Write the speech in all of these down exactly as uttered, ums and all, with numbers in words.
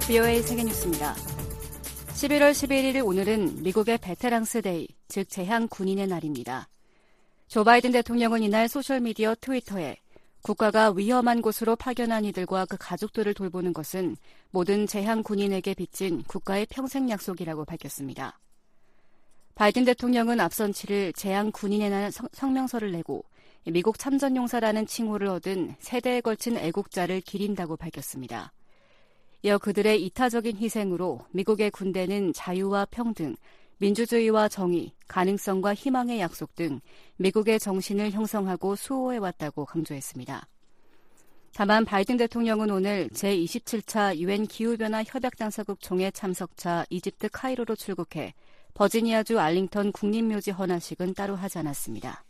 브이오에이 세계뉴스입니다. 십일월 십일일 오늘은 미국의 베테랑스 데이, 즉 재향 군인의 날입니다. 조 바이든 대통령은 이날 소셜미디어 트위터에 국가가 위험한 곳으로 파견한 이들과 그 가족들을 돌보는 것은 모든 재향 군인에게 빚진 국가의 평생 약속이라고 밝혔습니다. 바이든 대통령은 앞선 칠일 재향 군인의 날 성명서를 내고 미국 참전용사라는 칭호를 얻은 세대에 걸친 애국자를 기린다고 밝혔습니다. 이어 그들의 이타적인 희생으로 미국의 군대는 자유와 평등, 민주주의와 정의, 가능성과 희망의 약속 등 미국의 정신을 형성하고 수호해왔다고 강조했습니다. 다만 바이든 대통령은 오늘 제이십칠 차 유엔 기후변화 협약당사국 총회 참석차 이집트 카이로로 출국해 버지니아주 알링턴 국립묘지 헌화식은 따로 하지 않았습니다.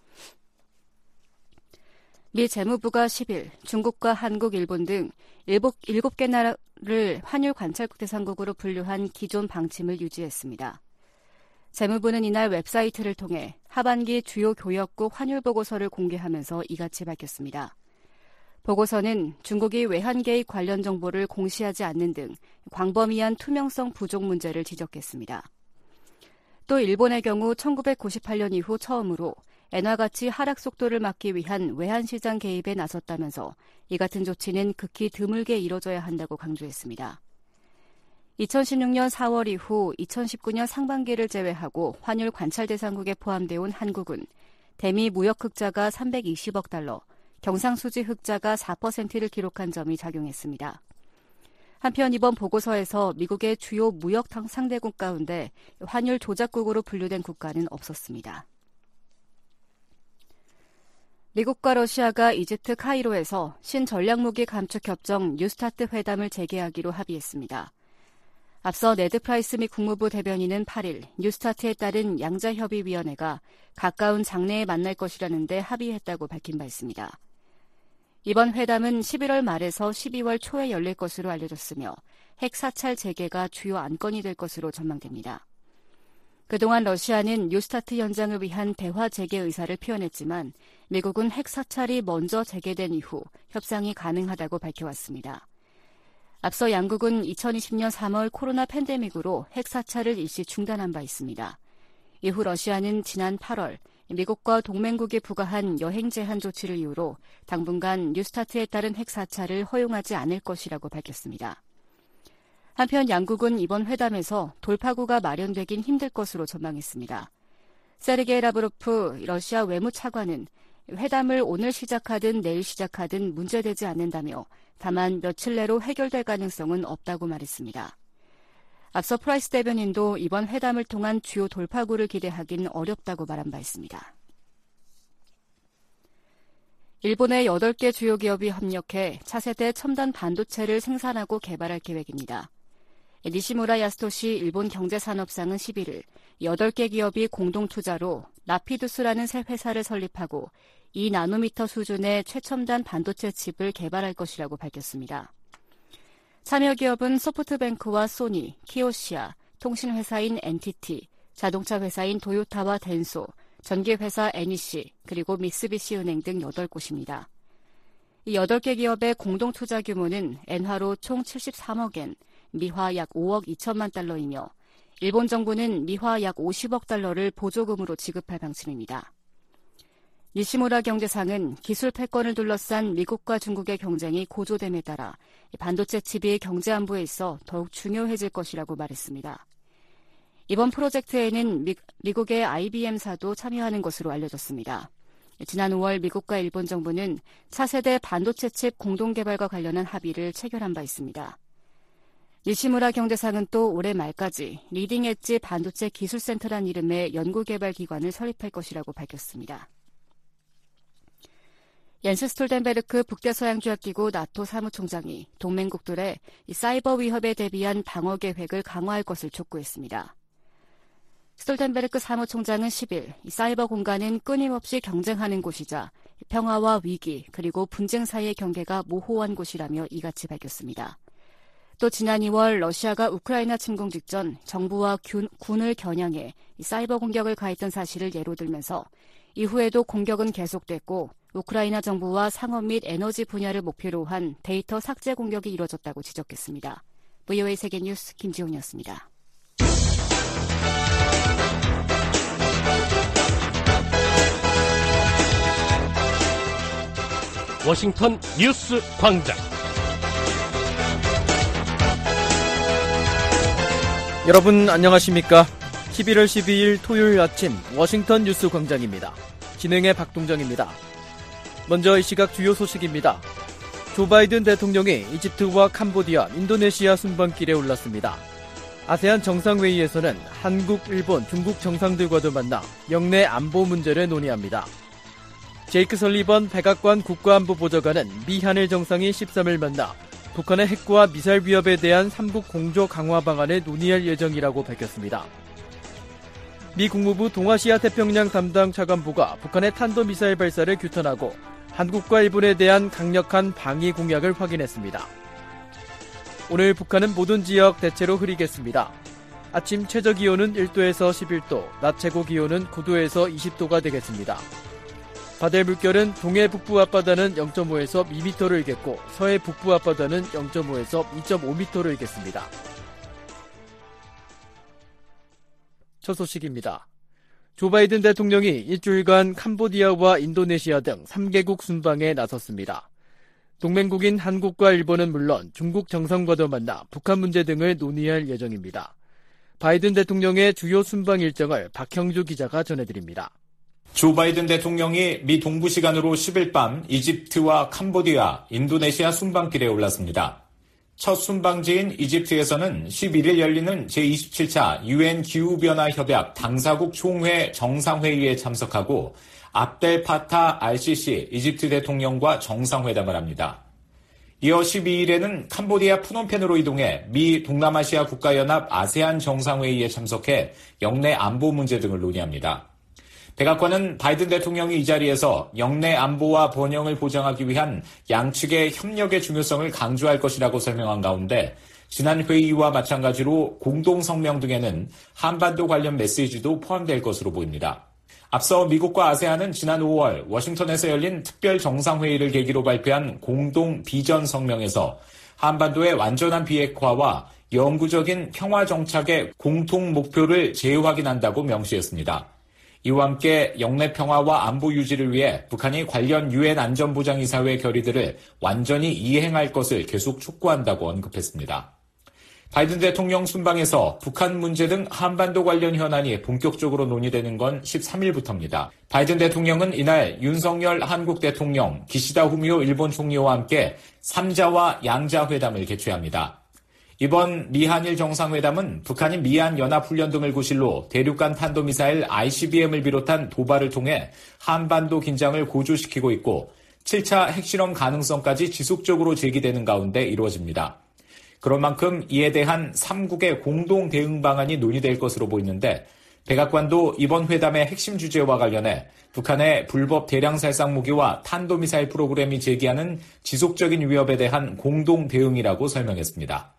미 재무부가 십일 중국과 한국, 일본 등 일곱 개 나라를 환율 관찰국 대상국으로 분류한 기존 방침을 유지했습니다. 재무부는 이날 웹사이트를 통해 하반기 주요 교역국 환율 보고서를 공개하면서 이같이 밝혔습니다. 보고서는 중국이 외환 개입 관련 정보를 공시하지 않는 등 광범위한 투명성 부족 문제를 지적했습니다. 또 일본의 경우 천구백구십팔 년 이후 처음으로 엔화 가치 하락 속도를 막기 위한 외환시장 개입에 나섰다면서 이 같은 조치는 극히 드물게 이뤄져야 한다고 강조했습니다. 이천십육 년 사월 이후 이천십구 년 상반기를 제외하고 환율 관찰 대상국에 포함되어 온 한국은 대미 무역 흑자가 삼백이십억 달러, 경상수지 흑자가 사 퍼센트를 기록한 점이 작용했습니다. 한편 이번 보고서에서 미국의 주요 무역 상대국 가운데 환율 조작국으로 분류된 국가는 없었습니다. 미국과 러시아가 이집트 카이로에서 신전략무기 감축협정 뉴스타트 회담을 재개하기로 합의했습니다. 앞서 네드 프라이스 미 국무부 대변인은 팔일 뉴스타트에 따른 양자협의위원회가 가까운 장래에 만날 것이라는데 합의했다고 밝힌 바 있습니다. 이번 회담은 십일월 말에서 십이월 초에 열릴 것으로 알려졌으며 핵 사찰 재개가 주요 안건이 될 것으로 전망됩니다. 그동안 러시아는 뉴스타트 연장을 위한 대화 재개 의사를 표현했지만 미국은 핵 사찰이 먼저 재개된 이후 협상이 가능하다고 밝혀왔습니다. 앞서 양국은 이천이십 년 삼월 코로나 팬데믹으로 핵 사찰을 일시 중단한 바 있습니다. 이후 러시아는 지난 팔월 미국과 동맹국이 부과한 여행 제한 조치를 이유로 당분간 뉴스타트에 따른 핵 사찰을 허용하지 않을 것이라고 밝혔습니다. 한편 양국은 이번 회담에서 돌파구가 마련되긴 힘들 것으로 전망했습니다. 세르게이 라브로프 러시아 외무차관은 회담을 오늘 시작하든 내일 시작하든 문제되지 않는다며 다만 며칠 내로 해결될 가능성은 없다고 말했습니다. 앞서 프라이스 대변인도 이번 회담을 통한 주요 돌파구를 기대하긴 어렵다고 말한 바 있습니다. 일본의 여덟 개 주요 기업이 협력해 차세대 첨단 반도체를 생산하고 개발할 계획입니다. 니시무라 야스토시 일본 경제산업상은 십일일 여덟 개 기업이 공동 투자로 라피두스라는 새 회사를 설립하고 이 나노미터 수준의 최첨단 반도체 칩을 개발할 것이라고 밝혔습니다. 참여 기업은 소프트뱅크와 소니, 키오시아, 통신회사인 엔티티, 자동차 회사인 도요타와 덴소, 전기회사 애니씨, 그리고 미쓰비시은행 등 여덟 곳입니다. 이 여덟 개 기업의 공동 투자 규모는 엔화로 총 칠십삼억 엔, 미화 약 오억 이천만 달러이며 일본 정부는 미화 약 오십억 달러를 보조금으로 지급할 방침입니다. 니시무라 경제상은 기술 패권을 둘러싼 미국과 중국의 경쟁이 고조됨에 따라 반도체 칩이 경제 안보에 있어 더욱 중요해질 것이라고 말했습니다. 이번 프로젝트에는 미, 미국의 아이비엠사도 참여하는 것으로 알려졌습니다. 지난 오월 미국과 일본 정부는 차세대 반도체 칩 공동개발과 관련한 합의를 체결한 바 있습니다. 니시무라 경제상은 또 올해 말까지 리딩 엣지 반도체 기술센터란 이름의 연구개발 기관을 설립할 것이라고 밝혔습니다. 옌스 스톨텐베르크 북대서양조약기구 나토 사무총장이 동맹국들의 사이버 위협에 대비한 방어 계획을 강화할 것을 촉구했습니다. 스톨텐베르크 사무총장은 십일 사이버 공간은 끊임없이 경쟁하는 곳이자 평화와 위기 그리고 분쟁 사이의 경계가 모호한 곳이라며 이같이 밝혔습니다. 또 지난 이월 러시아가 우크라이나 침공 직전 정부와 균, 군을 겨냥해 사이버 공격을 가했던 사실을 예로 들면서 이후에도 공격은 계속됐고 우크라이나 정부와 상업 및 에너지 분야를 목표로 한 데이터 삭제 공격이 이뤄졌다고 지적했습니다. 브이오에이 세계뉴스 김지훈이었습니다. 워싱턴 뉴스 광장. 여러분 안녕하십니까? 십일월 십이일 토요일 아침 워싱턴 뉴스 광장입니다. 진행의 박동정입니다. 먼저 이 시각 주요 소식입니다. 조 바이든 대통령이 이집트와 캄보디아, 인도네시아 순방길에 올랐습니다. 아세안 정상회의에서는 한국, 일본, 중국 정상들과도 만나 영내 안보 문제를 논의합니다. 제이크 설리번 백악관 국가안보보좌관은 미한일 정상이 십삼일 만나 북한의 핵과 미사일 위협에 대한 삼국 공조 강화 방안을 논의할 예정이라고 밝혔습니다. 미 국무부 동아시아 태평양 담당 차관보가 북한의 탄도미사일 발사를 규탄하고 한국과 일본에 대한 강력한 방위 공약을 확인했습니다. 오늘 북한은 모든 지역 대체로 흐리겠습니다. 아침 최저기온은 일도에서 십일도, 낮 최고기온은 구도에서 이십도가 되겠습니다. 바다의 물결은 동해 북부 앞바다는 영점오에서 이 미터로 일겠고 서해 북부 앞바다는 영점오에서 이점오 미터로 일겠습니다. 첫 소식입니다. 조 바이든 대통령이 일주일간 캄보디아와 인도네시아 등 삼 개국 순방에 나섰습니다. 동맹국인 한국과 일본은 물론 중국 정상과도 만나 북한 문제 등을 논의할 예정입니다. 바이든 대통령의 주요 순방 일정을 박형주 기자가 전해드립니다. 조 바이든 대통령이 미 동부 시간으로 십일 밤 이집트와 캄보디아, 인도네시아 순방길에 올랐습니다. 첫 순방지인 이집트에서는 십일일 열리는 제이십칠 차 유엔 기후변화 협약 당사국 총회 정상회의에 참석하고 압델 파타 알시시 이집트 대통령과 정상회담을 합니다. 이어 십이일에는 캄보디아 프놈펜으로 이동해 미 동남아시아 국가연합 아세안 정상회의에 참석해 영내 안보 문제 등을 논의합니다. 백악관은 바이든 대통령이 이 자리에서 영내 안보와 번영을 보장하기 위한 양측의 협력의 중요성을 강조할 것이라고 설명한 가운데 지난 회의와 마찬가지로 공동성명 등에는 한반도 관련 메시지도 포함될 것으로 보입니다. 앞서 미국과 아세안은 지난 오월 워싱턴에서 열린 특별 정상회의를 계기로 발표한 공동 비전 성명에서 한반도의 완전한 비핵화와 영구적인 평화 정착의 공통 목표를 재확인한다고 명시했습니다. 이와 함께 영내 평화와 안보 유지를 위해 북한이 관련 유엔 안전보장이사회 결의들을 완전히 이행할 것을 계속 촉구한다고 언급했습니다. 바이든 대통령 순방에서 북한 문제 등 한반도 관련 현안이 본격적으로 논의되는 건 십삼일부터입니다. 바이든 대통령은 이날 윤석열 한국 대통령, 기시다 후미오 일본 총리와 함께 삼자와 양자 회담을 개최합니다. 이번 미한일 정상회담은 북한이 미한 연합훈련 등을 구실로 대륙간 탄도미사일 아이씨비엠을 비롯한 도발을 통해 한반도 긴장을 고조시키고 있고 칠 차 핵실험 가능성까지 지속적으로 제기되는 가운데 이루어집니다. 그런 만큼 이에 대한 삼국의 공동 대응 방안이 논의될 것으로 보이는데 백악관도 이번 회담의 핵심 주제와 관련해 북한의 불법 대량 살상 무기와 탄도미사일 프로그램이 제기하는 지속적인 위협에 대한 공동 대응이라고 설명했습니다.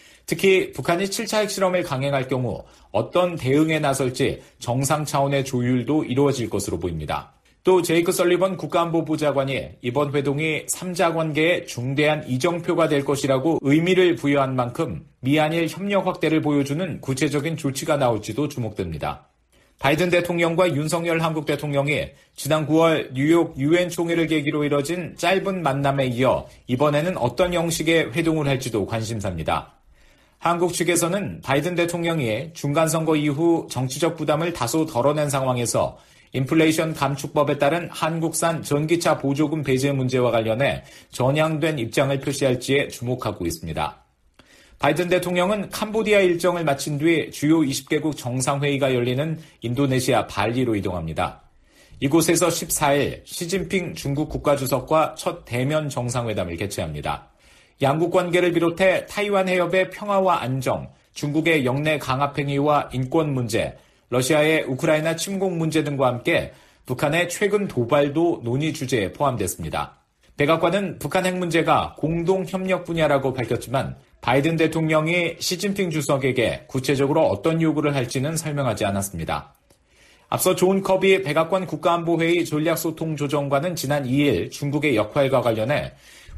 특히 북한이 칠 차 핵실험을 강행할 경우 어떤 대응에 나설지 정상 차원의 조율도 이루어질 것으로 보입니다. 또 제이크 설리번 국가안보보좌관이 이번 회동이 삼자 관계에 중대한 이정표가 될 것이라고 의미를 부여한 만큼 미한일 협력 확대를 보여주는 구체적인 조치가 나올지도 주목됩니다. 바이든 대통령과 윤석열 한국 대통령이 지난 구월 뉴욕 유엔 총회를 계기로 이뤄진 짧은 만남에 이어 이번에는 어떤 형식의 회동을 할지도 관심사입니다. 한국 측에서는 바이든 대통령이 중간선거 이후 정치적 부담을 다소 덜어낸 상황에서 인플레이션 감축법에 따른 한국산 전기차 보조금 배제 문제와 관련해 전향된 입장을 표시할지에 주목하고 있습니다. 바이든 대통령은 캄보디아 일정을 마친 뒤 주요 이십 개국 정상회의가 열리는 인도네시아 발리로 이동합니다. 이곳에서 십사일 시진핑 중국 국가주석과 첫 대면 정상회담을 개최합니다. 양국 관계를 비롯해 타이완 해협의 평화와 안정, 중국의 영내 강압 행위와 인권 문제, 러시아의 우크라이나 침공 문제 등과 함께 북한의 최근 도발도 논의 주제에 포함됐습니다. 백악관은 북한 핵 문제가 공동 협력 분야라고 밝혔지만 바이든 대통령이 시진핑 주석에게 구체적으로 어떤 요구를 할지는 설명하지 않았습니다. 앞서 존 커비 백악관 국가안보회의 전략소통조정관은 지난 이일 중국의 역할과 관련해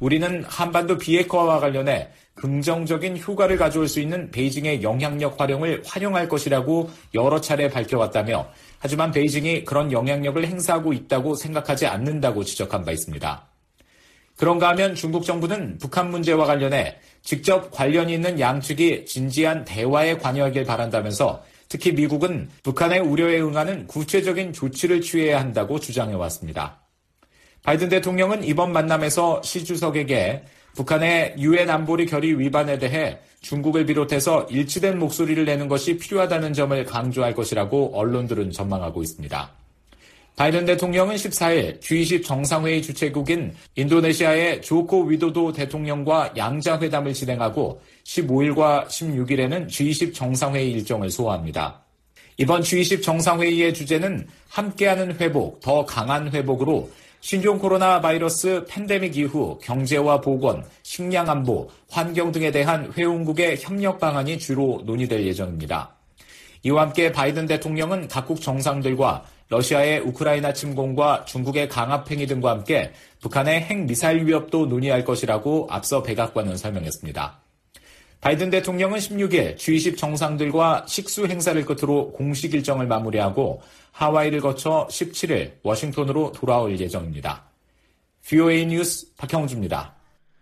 우리는 한반도 비핵화와 관련해 긍정적인 효과를 가져올 수 있는 베이징의 영향력 활용을 활용할 것이라고 여러 차례 밝혀왔다며 하지만 베이징이 그런 영향력을 행사하고 있다고 생각하지 않는다고 지적한 바 있습니다. 그런가 하면 중국 정부는 북한 문제와 관련해 직접 관련이 있는 양측이 진지한 대화에 관여하길 바란다면서 특히 미국은 북한의 우려에 응하는 구체적인 조치를 취해야 한다고 주장해왔습니다. 바이든 대통령은 이번 만남에서 시 주석에게 북한의 유엔 안보리 결의 위반에 대해 중국을 비롯해서 일치된 목소리를 내는 것이 필요하다는 점을 강조할 것이라고 언론들은 전망하고 있습니다. 바이든 대통령은 십사일 지 이십 정상회의 주최국인 인도네시아의 조코 위도도 대통령과 양자회담을 진행하고 십오일과 십육일에는 지 이십 정상회의 일정을 소화합니다. 이번 지 이십 정상회의의 주제는 함께하는 회복, 더 강한 회복으로 신종 코로나 바이러스 팬데믹 이후 경제와 보건, 식량 안보, 환경 등에 대한 회원국의 협력 방안이 주로 논의될 예정입니다. 이와 함께 바이든 대통령은 각국 정상들과 러시아의 우크라이나 침공과 중국의 강압 행위 등과 함께 북한의 핵미사일 위협도 논의할 것이라고 앞서 백악관은 설명했습니다. 바이든 대통령은 십육일 지 이십 정상들과 식수 행사를 끝으로 공식 일정을 마무리하고 하와이를 거쳐 십칠일 워싱턴으로 돌아올 예정입니다. 브이오에이 뉴스 박형주입니다.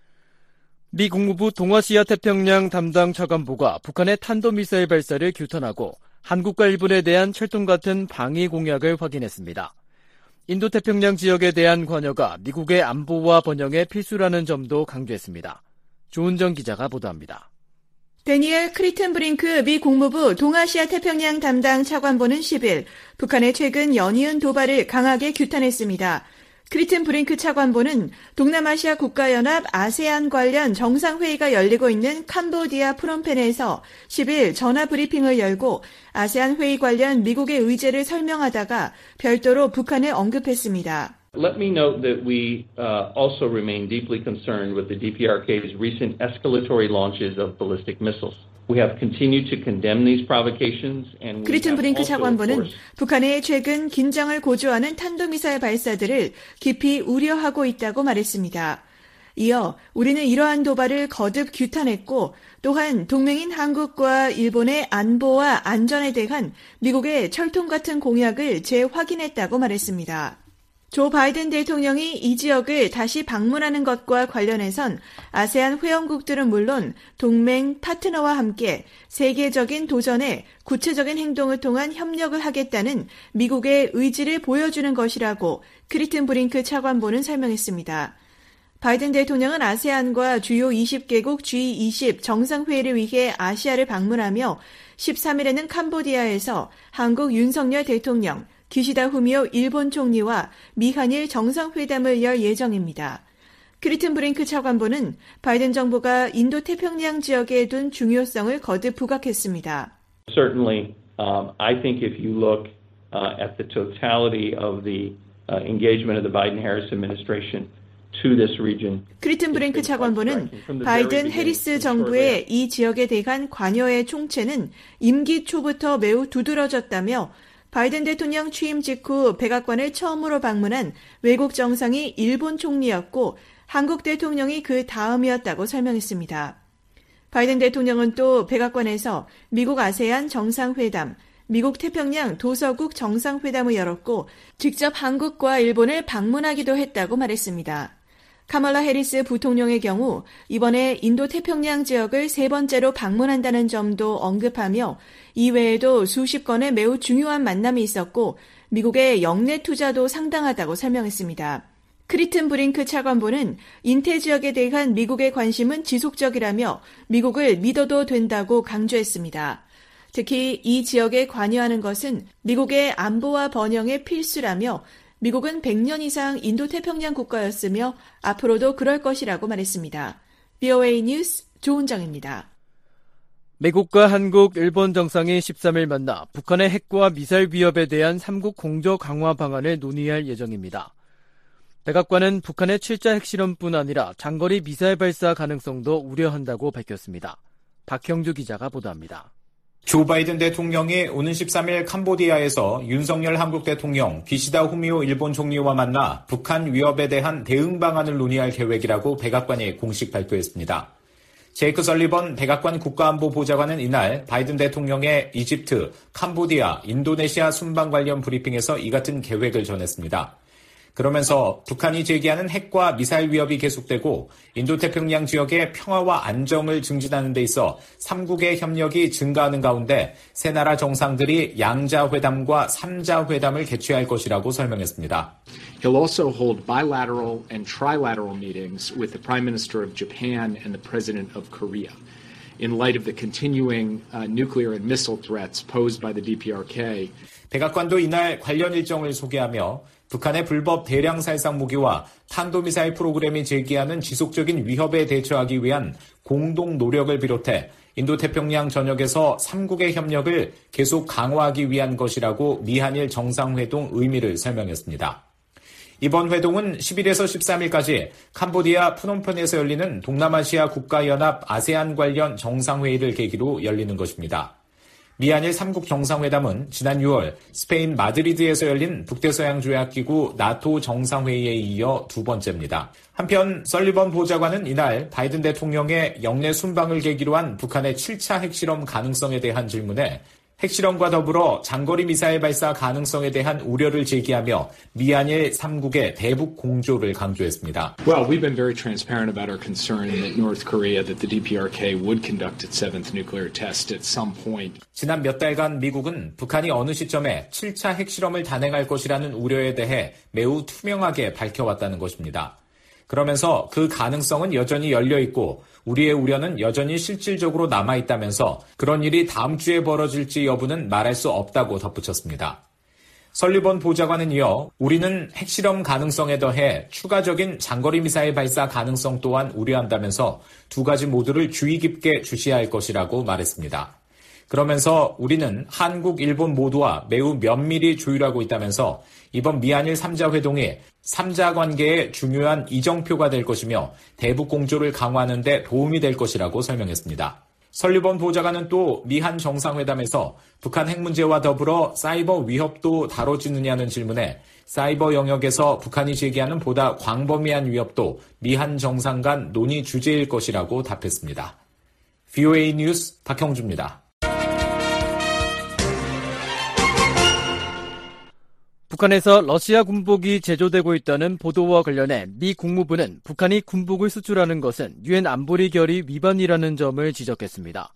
미 국무부 동아시아 태평양 담당 차관보가 북한의 탄도미사일 발사를 규탄하고 한국과 일본에 대한 철통 같은 방위 공약을 확인했습니다. 인도태평양 지역에 대한 관여가 미국의 안보와 번영에 필수라는 점도 강조했습니다. 조은정 기자가 보도합니다. 데니엘 크리튼브링크 미 국무부 동아시아 태평양 담당 차관보는 십일 북한의 최근 연이은 도발을 강하게 규탄했습니다. 크리튼브링크 차관보는 동남아시아 국가연합 아세안 관련 정상회의가 열리고 있는 캄보디아 프놈펜에서 십일 전화브리핑을 열고 아세안 회의 관련 미국의 의제를 설명하다가 별도로 북한을 언급했습니다. Let me note that we uh, also remain deeply concerned with the 디피아르케이's recent escalatory launches of ballistic missiles. We have continued to condemn these provocations and we 크리튼 브링크 have also, 차관보는 북한의 최근 긴장을 고조하는 탄도미사일 발사들을 깊이 우려하고 있다고 말했습니다. 이어 우리는 이러한 도발을 거듭 규탄했고 또한 동맹인 한국과 일본의 안보와 안전에 대한 미국의 철통 같은 공약을 재확인했다고 말했습니다. 조 바이든 대통령이 이 지역을 다시 방문하는 것과 관련해선 아세안 회원국들은 물론 동맹 파트너와 함께 세계적인 도전에 구체적인 행동을 통한 협력을 하겠다는 미국의 의지를 보여주는 것이라고 크리튼 브링크 차관보는 설명했습니다. 바이든 대통령은 아세안과 주요 이십 개국 지 이십 정상회의를 위해 아시아를 방문하며 십삼일에는 캄보디아에서 한국 윤석열 대통령, 기시다 후미오 일본 총리와 미한일 정상회담을 열 예정입니다. 크리튼 브링크 차관보는 바이든 정부가 인도 태평양 지역에 둔 중요성을 거듭 부각했습니다. Certainly, um, I think if you look uh, at the totality of the uh, engagement of the Biden-Harris administration to this region. 크리튼 브링크 차관보는 바이든 해리스 정부의 이 지역에 대한 관여의 총체는 임기 초부터 매우 두드러졌다며 바이든 대통령 취임 직후 백악관을 처음으로 방문한 외국 정상이 일본 총리였고 한국 대통령이 그 다음이었다고 설명했습니다. 바이든 대통령은 또 백악관에서 미국 아세안 정상회담, 미국 태평양 도서국 정상회담을 열었고 직접 한국과 일본을 방문하기도 했다고 말했습니다. 카멀라 해리스 부통령의 경우 이번에 인도 태평양 지역을 세 번째로 방문한다는 점도 언급하며 이외에도 수십 건의 매우 중요한 만남이 있었고 미국의 역내 투자도 상당하다고 설명했습니다. 크리튼 브링크 차관보는 인태 지역에 대한 미국의 관심은 지속적이라며 미국을 믿어도 된다고 강조했습니다. 특히 이 지역에 관여하는 것은 미국의 안보와 번영의 필수라며 미국은 백 년 이상 인도태평양 국가였으며 앞으로도 그럴 것이라고 말했습니다. 브이오에이 뉴스 조은정입니다. 미국과 한국, 일본 정상이 십삼일 만나 북한의 핵과 미사일 위협에 대한 삼국 공조 강화 방안을 논의할 예정입니다. 백악관은 북한의 칠자 핵실험뿐 아니라 장거리 미사일 발사 가능성도 우려한다고 밝혔습니다. 박형주 기자가 보도합니다. 조 바이든 대통령이 오는 십삼일 캄보디아에서 윤석열 한국 대통령, 기시다 후미오 일본 총리와 만나 북한 위협에 대한 대응 방안을 논의할 계획이라고 백악관이 공식 발표했습니다. 제이크 설리번 백악관 국가안보보좌관은 이날 바이든 대통령의 이집트, 캄보디아, 인도네시아 순방 관련 브리핑에서 이 같은 계획을 전했습니다. 그러면서 북한이 제기하는 핵과 미사일 위협이 계속되고 인도태평양 지역의 평화와 안정을 증진하는 데 있어 삼국의 협력이 증가하는 가운데 세 나라 정상들이 양자회담과 삼자회담을 개최할 것이라고 설명했습니다. He'll also hold bilateral and trilateral meetings with the Prime Minister of Japan and the President of Korea. In light of the continuing uh, nuclear and missile threats posed by the 디피아르케이. 백악관도 이날 관련 일정을 소개하며 북한의 불법 대량 살상 무기와 탄도미사일 프로그램이 제기하는 지속적인 위협에 대처하기 위한 공동 노력을 비롯해 인도태평양 전역에서 삼국의 협력을 계속 강화하기 위한 것이라고 미한일 정상회동 의미를 설명했습니다. 이번 회동은 십일에서 십삼일까지 캄보디아 프놈펜에서 열리는 동남아시아 국가연합 아세안 관련 정상회의를 계기로 열리는 것입니다. 미한일 삼국 정상회담은 지난 유월 스페인 마드리드에서 열린 북대서양조약기구 나토 정상회의에 이어 두 번째입니다. 한편 설리번 보좌관은 이날 바이든 대통령의 영내 순방을 계기로 한 북한의 칠 차 핵실험 가능성에 대한 질문에 핵실험과 더불어 장거리 미사일 발사 가능성에 대한 우려를 제기하며 미한일 삼국의 대북 공조를 강조했습니다. Well, we've been very transparent about our concern that North Korea, that the 디피아르케이 would conduct its seventh nuclear test at some point. 지난 몇 달간 미국은 북한이 어느 시점에 칠 차 핵실험을 단행할 것이라는 우려에 대해 매우 투명하게 밝혀왔다는 것입니다. 그러면서 그 가능성은 여전히 열려있고 우리의 우려는 여전히 실질적으로 남아있다면서 그런 일이 다음 주에 벌어질지 여부는 말할 수 없다고 덧붙였습니다. 설리번 보좌관은 이어 우리는 핵실험 가능성에 더해 추가적인 장거리 미사일 발사 가능성 또한 우려한다면서 두 가지 모두를 주의 깊게 주시해야 할 것이라고 말했습니다. 그러면서 우리는 한국, 일본 모두와 매우 면밀히 조율하고 있다면서 이번 미한일 삼자 회동이 삼자 관계의 중요한 이정표가 될 것이며 대북 공조를 강화하는 데 도움이 될 것이라고 설명했습니다. 설리번 보좌관은 또 미한 정상회담에서 북한 핵 문제와 더불어 사이버 위협도 다뤄지느냐는 질문에 사이버 영역에서 북한이 제기하는 보다 광범위한 위협도 미한 정상 간 논의 주제일 것이라고 답했습니다. 브이오에이 뉴스 박형주입니다. 북한에서 러시아 군복이 제조되고 있다는 보도와 관련해 미 국무부는 북한이 군복을 수출하는 것은 유엔 안보리 결의 위반이라는 점을 지적했습니다.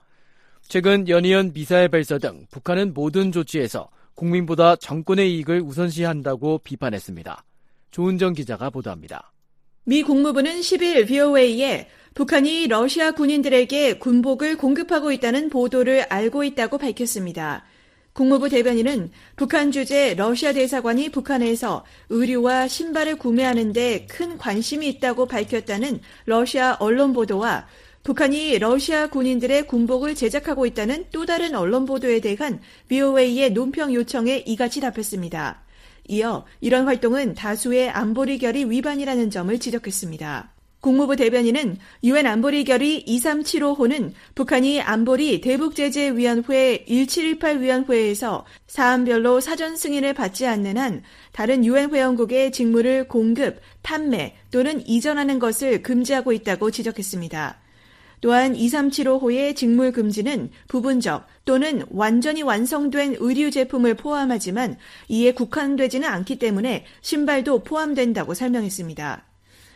최근 연이은 미사일 발사 등 북한은 모든 조치에서 국민보다 정권의 이익을 우선시한다고 비판했습니다. 조은정 기자가 보도합니다. 미 국무부는 십일 브이오에이에 북한이 러시아 군인들에게 군복을 공급하고 있다는 보도를 알고 있다고 밝혔습니다. 국무부 대변인은 북한 주재 러시아 대사관이 북한에서 의류와 신발을 구매하는 데 큰 관심이 있다고 밝혔다는 러시아 언론 보도와 북한이 러시아 군인들의 군복을 제작하고 있다는 또 다른 언론 보도에 대한 브이오에이의 논평 요청에 이같이 답했습니다. 이어 이런 활동은 다수의 안보리 결의 위반이라는 점을 지적했습니다. 국무부 대변인은 유엔 안보리 결의 이삼칠오호는 북한이 안보리 대북제재위원회 일칠일팔 위원회에서 사안별로 사전 승인을 받지 않는 한 다른 유엔 회원국의 직무를 공급, 판매 또는 이전하는 것을 금지하고 있다고 지적했습니다. 또한 이삼칠오호의 직물 금지는 부분적 또는 완전히 완성된 의류 제품을 포함하지만 이에 국한되지는 않기 때문에 신발도 포함된다고 설명했습니다.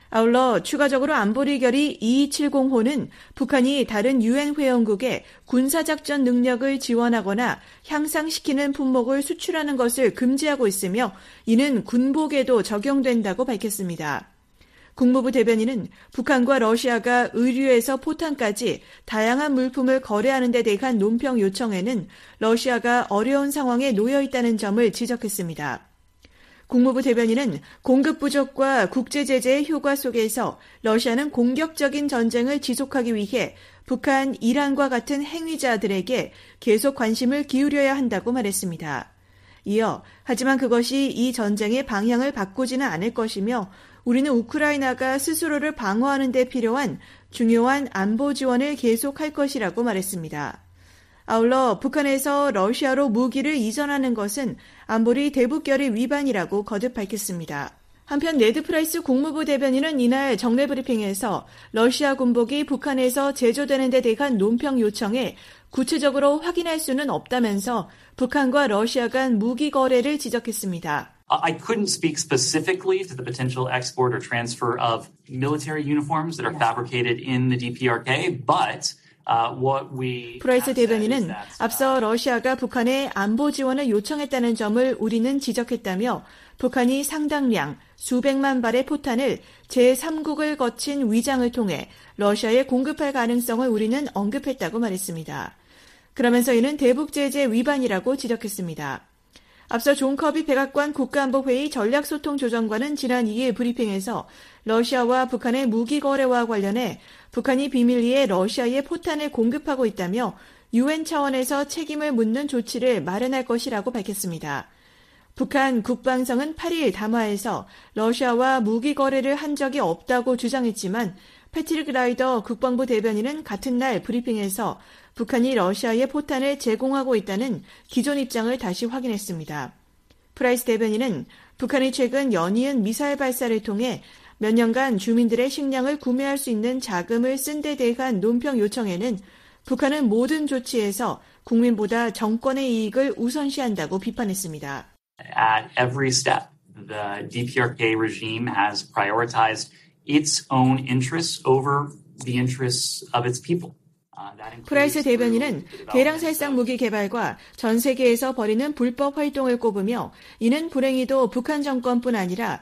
아울러 추가적으로 안보리 결의 이이칠공호는 북한이 다른 유엔 회원국에 군사작전 능력을 지원하거나 향상시키는 품목을 수출하는 것을 금지하고 있으며 이는 군복에도 적용된다고 밝혔습니다. 국무부 대변인은 북한과 러시아가 의류에서 포탄까지 다양한 물품을 거래하는 데 대한 논평 요청에는 러시아가 어려운 상황에 놓여 있다는 점을 지적했습니다. 국무부 대변인은 공급 부족과 국제제재의 효과 속에서 러시아는 공격적인 전쟁을 지속하기 위해 북한, 이란과 같은 행위자들에게 계속 관심을 기울여야 한다고 말했습니다. 이어 하지만 그것이 이 전쟁의 방향을 바꾸지는 않을 것이며 우리는 우크라이나가 스스로를 방어하는 데 필요한 중요한 안보 지원을 계속할 것이라고 말했습니다. 아울러 북한에서 러시아로 무기를 이전하는 것은 안보리 대북결의 위반이라고 거듭 밝혔습니다. 한편 네드 프라이스 국무부 대변인은 이날 정례 브리핑에서 러시아 군복이 북한에서 제조되는 데 대한 논평 요청에 구체적으로 확인할 수는 없다면서 북한과 러시아 간 무기 거래를 지적했습니다. I couldn't speak specifically to the potential export or transfer of military uniforms that are fabricated in the 디피아르케이, but Uh, what we 프라이스 대변인은 앞서 러시아가 북한에 안보 지원을 요청했다는 점을 우리는 지적했다며 북한이 상당량 수백만 발의 포탄을 제삼국을 거친 위장을 통해 러시아에 공급할 가능성을 우리는 언급했다고 말했습니다. 그러면서 이는 대북 제재 위반이라고 지적했습니다. 앞서 존 커비 백악관 국가안보회의 전략소통조정관은 지난 이일 브리핑에서 러시아와 북한의 무기 거래와 관련해 북한이 비밀리에 러시아에 포탄을 공급하고 있다며 유엔 차원에서 책임을 묻는 조치를 마련할 것이라고 밝혔습니다. 북한 국방성은 팔일 담화에서 러시아와 무기 거래를 한 적이 없다고 주장했지만 패트릭 라이더 국방부 대변인은 같은 날 브리핑에서 북한이 러시아에 포탄을 제공하고 있다는 기존 입장을 다시 확인했습니다. 프라이스 대변인은 북한이 최근 연이은 미사일 발사를 통해 몇 년간 주민들의 식량을 구매할 수 있는 자금을 쓴 데 대한 논평 요청에는 북한은 모든 조치에서 국민보다 정권의 이익을 우선시한다고 비판했습니다. At every step, the 디피아르케이 regime has prioritized its own interests over the interests of its people. 프라이스 대변인은 대량 살상 무기 개발과 전 세계에서 벌이는 불법 활동을 꼽으며 이는 불행히도 북한 정권뿐 아니라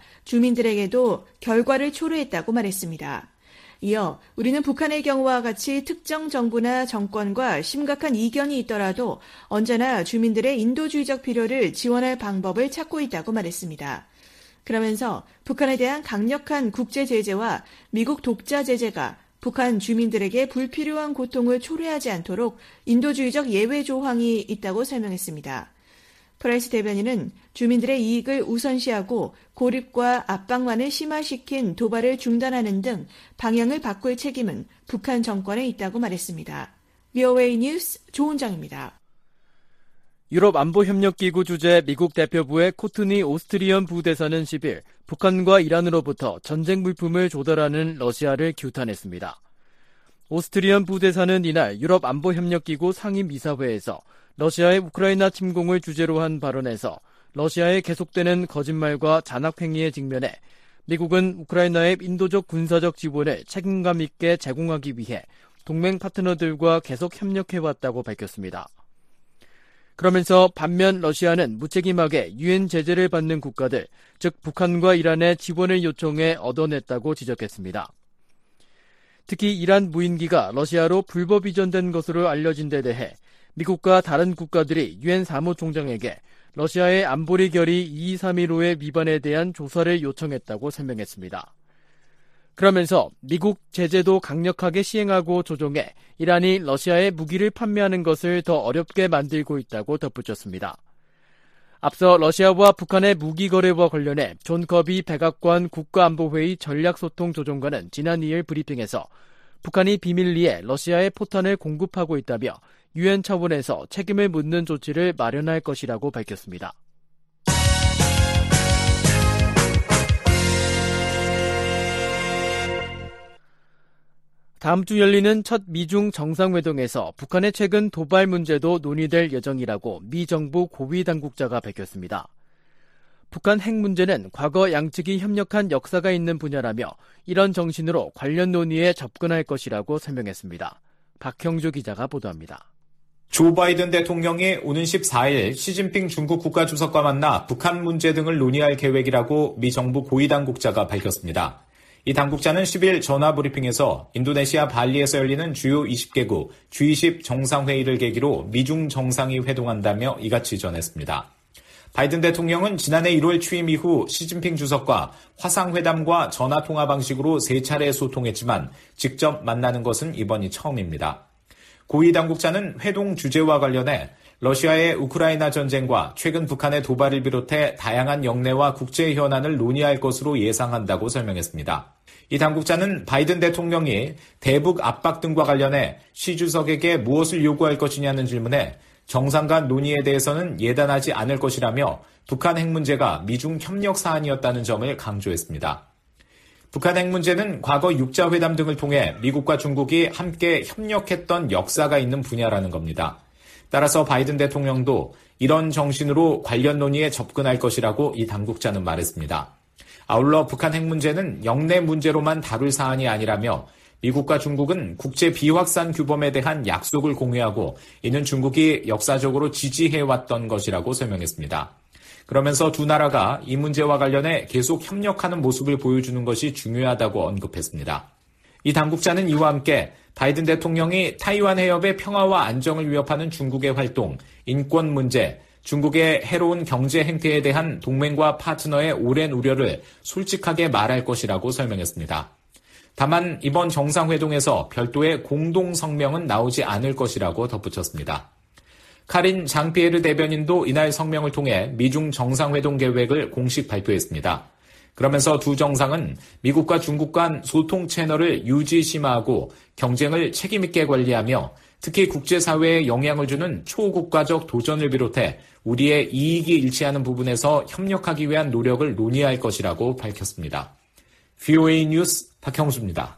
주민들에게도 결과를 초래했다고 말했습니다. 이어 우리는 북한의 경우와 같이 특정 정부나 정권과 심각한 이견이 있더라도 언제나 주민들의 인도주의적 필요를 지원할 방법을 찾고 있다고 말했습니다. 그러면서 북한에 대한 강력한 국제 제재와 미국 독자 제재가 북한 주민들에게 불필요한 고통을 초래하지 않도록 인도주의적 예외 조항이 있다고 설명했습니다. 프라이스 대변인은 주민들의 이익을 우선시하고 고립과 압박만을 심화시킨 도발을 중단하는 등 방향을 바꿀 책임은 북한 정권에 있다고 말했습니다. 브이오에이 뉴스 조은정입니다. 유럽 안보협력기구 주재 미국 대표부의 코트니 오스트리언 부대사는 십일 북한과 이란으로부터 전쟁 물품을 조달하는 러시아를 규탄했습니다. 오스트리언 부대사는 이날 유럽 안보협력기구 상임이사회에서 러시아의 우크라이나 침공을 주제로 한 발언에서 러시아의 계속되는 거짓말과 잔악행위에 직면해 미국은 우크라이나의 인도적 군사적 지원을 책임감 있게 제공하기 위해 동맹 파트너들과 계속 협력해왔다고 밝혔습니다. 그러면서 반면 러시아는 무책임하게 유엔 제재를 받는 국가들, 즉 북한과 이란의 지원을 요청해 얻어냈다고 지적했습니다. 특히 이란 무인기가 러시아로 불법 이전된 것으로 알려진 데 대해 미국과 다른 국가들이 유엔 사무총장에게 러시아의 안보리 결의 이이삼일오의 위반에 대한 조사를 요청했다고 설명했습니다. 그러면서 미국 제재도 강력하게 시행하고 조종해 이란이 러시아에 무기를 판매하는 것을 더 어렵게 만들고 있다고 덧붙였습니다. 앞서 러시아와 북한의 무기 거래와 관련해 존 커비 백악관 국가안보회의 전략소통조정관은 지난 이일 브리핑에서 북한이 비밀리에 러시아에 포탄을 공급하고 있다며 유엔 차원에서 책임을 묻는 조치를 마련할 것이라고 밝혔습니다. 다음 주 열리는 첫 미중 정상회동에서 북한의 최근 도발 문제도 논의될 예정이라고 미 정부 고위 당국자가 밝혔습니다. 북한 핵 문제는 과거 양측이 협력한 역사가 있는 분야라며 이런 정신으로 관련 논의에 접근할 것이라고 설명했습니다. 박형주 기자가 보도합니다. 조 바이든 대통령이 오는 십사일 시진핑 중국 국가주석과 만나 북한 문제 등을 논의할 계획이라고 미 정부 고위 당국자가 밝혔습니다. 이 당국자는 십일 전화 브리핑에서 인도네시아 발리에서 열리는 주요 이십 개국 지 이십 정상회의를 계기로 미중 정상이 회동한다며 이같이 전했습니다. 바이든 대통령은 지난해 일월 취임 이후 시진핑 주석과 화상회담과 전화통화 방식으로 세 차례 소통했지만 직접 만나는 것은 이번이 처음입니다. 고위 당국자는 회동 주제와 관련해 러시아의 우크라이나 전쟁과 최근 북한의 도발을 비롯해 다양한 영내와 국제 현안을 논의할 것으로 예상한다고 설명했습니다. 이 당국자는 바이든 대통령이 대북 압박 등과 관련해 시 주석에게 무엇을 요구할 것이냐는 질문에 정상 간 논의에 대해서는 예단하지 않을 것이라며 북한 핵 문제가 미중 협력 사안이었다는 점을 강조했습니다. 북한 핵 문제는 과거 육자 회담 등을 통해 미국과 중국이 함께 협력했던 역사가 있는 분야라는 겁니다. 따라서 바이든 대통령도 이런 정신으로 관련 논의에 접근할 것이라고 이 당국자는 말했습니다. 아울러 북한 핵 문제는 영내 문제로만 다룰 사안이 아니라며 미국과 중국은 국제 비확산 규범에 대한 약속을 공유하고 이는 중국이 역사적으로 지지해왔던 것이라고 설명했습니다. 그러면서 두 나라가 이 문제와 관련해 계속 협력하는 모습을 보여주는 것이 중요하다고 언급했습니다. 이 당국자는 이와 함께 바이든 대통령이 타이완 해협의 평화와 안정을 위협하는 중국의 활동, 인권 문제, 중국의 해로운 경제 행태에 대한 동맹과 파트너의 오랜 우려를 솔직하게 말할 것이라고 설명했습니다. 다만 이번 정상회동에서 별도의 공동 성명은 나오지 않을 것이라고 덧붙였습니다. 카린 장피에르 대변인도 이날 성명을 통해 미중 정상회동 계획을 공식 발표했습니다. 그러면서 두 정상은 미국과 중국 간 소통 채널을 유지 심화하고 경쟁을 책임있게 관리하며 특히 국제사회에 영향을 주는 초국가적 도전을 비롯해 우리의 이익이 일치하는 부분에서 협력하기 위한 노력을 논의할 것이라고 밝혔습니다. 브이오에이 뉴스 박형수입니다.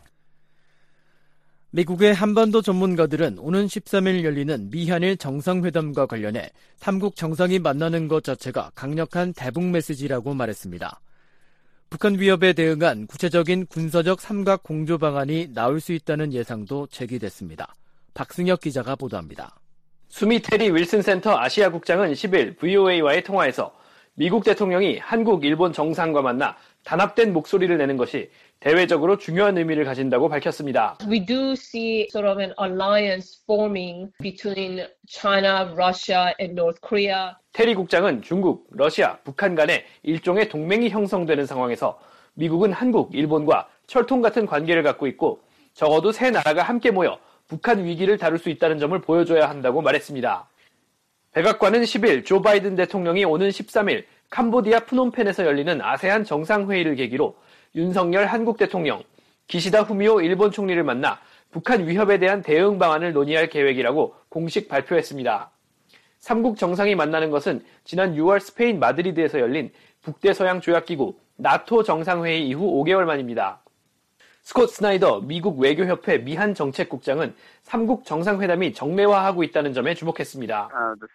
미국의 한반도 전문가들은 오는 십삼 일 열리는 미한일 정상회담과 관련해 삼국 정상이 만나는 것 자체가 강력한 대북 메시지라고 말했습니다. 북한 위협에 대응한 구체적인 군사적 삼각 공조 방안이 나올 수 있다는 예상도 제기됐습니다. 박승혁 기자가 보도합니다. 수미 테리 윌슨 센터 아시아 국장은 십 일 브이오에이와의 통화에서 미국 대통령이 한국, 일본 정상과 만나 단합된 목소리를 내는 것이 대외적으로 중요한 의미를 가진다고 밝혔습니다. We do see sort of an alliance forming between China, Russia and North Korea. 테리 국장은 중국, 러시아, 북한 간에 일종의 동맹이 형성되는 상황에서 미국은 한국, 일본과 철통 같은 관계를 갖고 있고 적어도 세 나라가 함께 모여 북한 위기를 다룰 수 있다는 점을 보여줘야 한다고 말했습니다. 백악관은 십 일 조 바이든 대통령이 오는 십삼 일 캄보디아 프놈펜에서 열리는 아세안 정상회의를 계기로 윤석열 한국 대통령, 기시다 후미오 일본 총리를 만나 북한 위협에 대한 대응 방안을 논의할 계획이라고 공식 발표했습니다. 삼국 정상이 만나는 것은 지난 유월 스페인 마드리드에서 열린 북대서양 조약기구 나토 정상회의 이후 오 개월 만입니다. 스콧 스나이더 미국 외교협회 미한 정책국장은 삼국 정상회담이 정례화하고 있다는 점에 주목했습니다.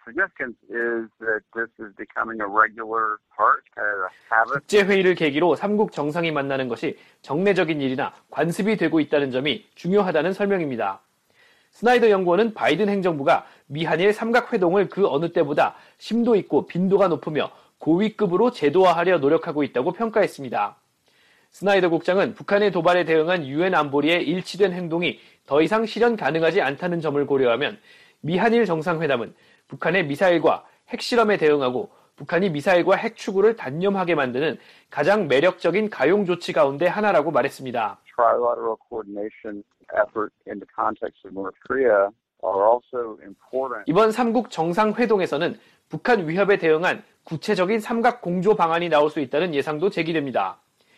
국제회의를 계기로 삼국 정상이 만나는 것이 정례적인 일이나 관습이 되고 있다는 점이 중요하다는 설명입니다. 스나이더 연구원은 바이든 행정부가 미한일 삼각회동을 그 어느 때보다 심도 있고 빈도가 높으며 고위급으로 제도화하려 노력하고 있다고 평가했습니다. 스나이더 국장은 북한의 도발에 대응한 유엔 안보리의 일치된 행동이 더 이상 실현 가능하지 않다는 점을 고려하면 미한일 정상회담은 북한의 미사일과 핵실험에 대응하고 북한이 미사일과 핵 추구를 단념하게 만드는 가장 매력적인 가용 조치 가운데 하나라고 말했습니다. Trilateral coordination effort in the context of North Korea are also important. 이번 삼국 정상회동에서는 북한 위협에 대응한 구체적인 삼각 공조 방안이 나올 수 있다는 예상도 제기됩니다.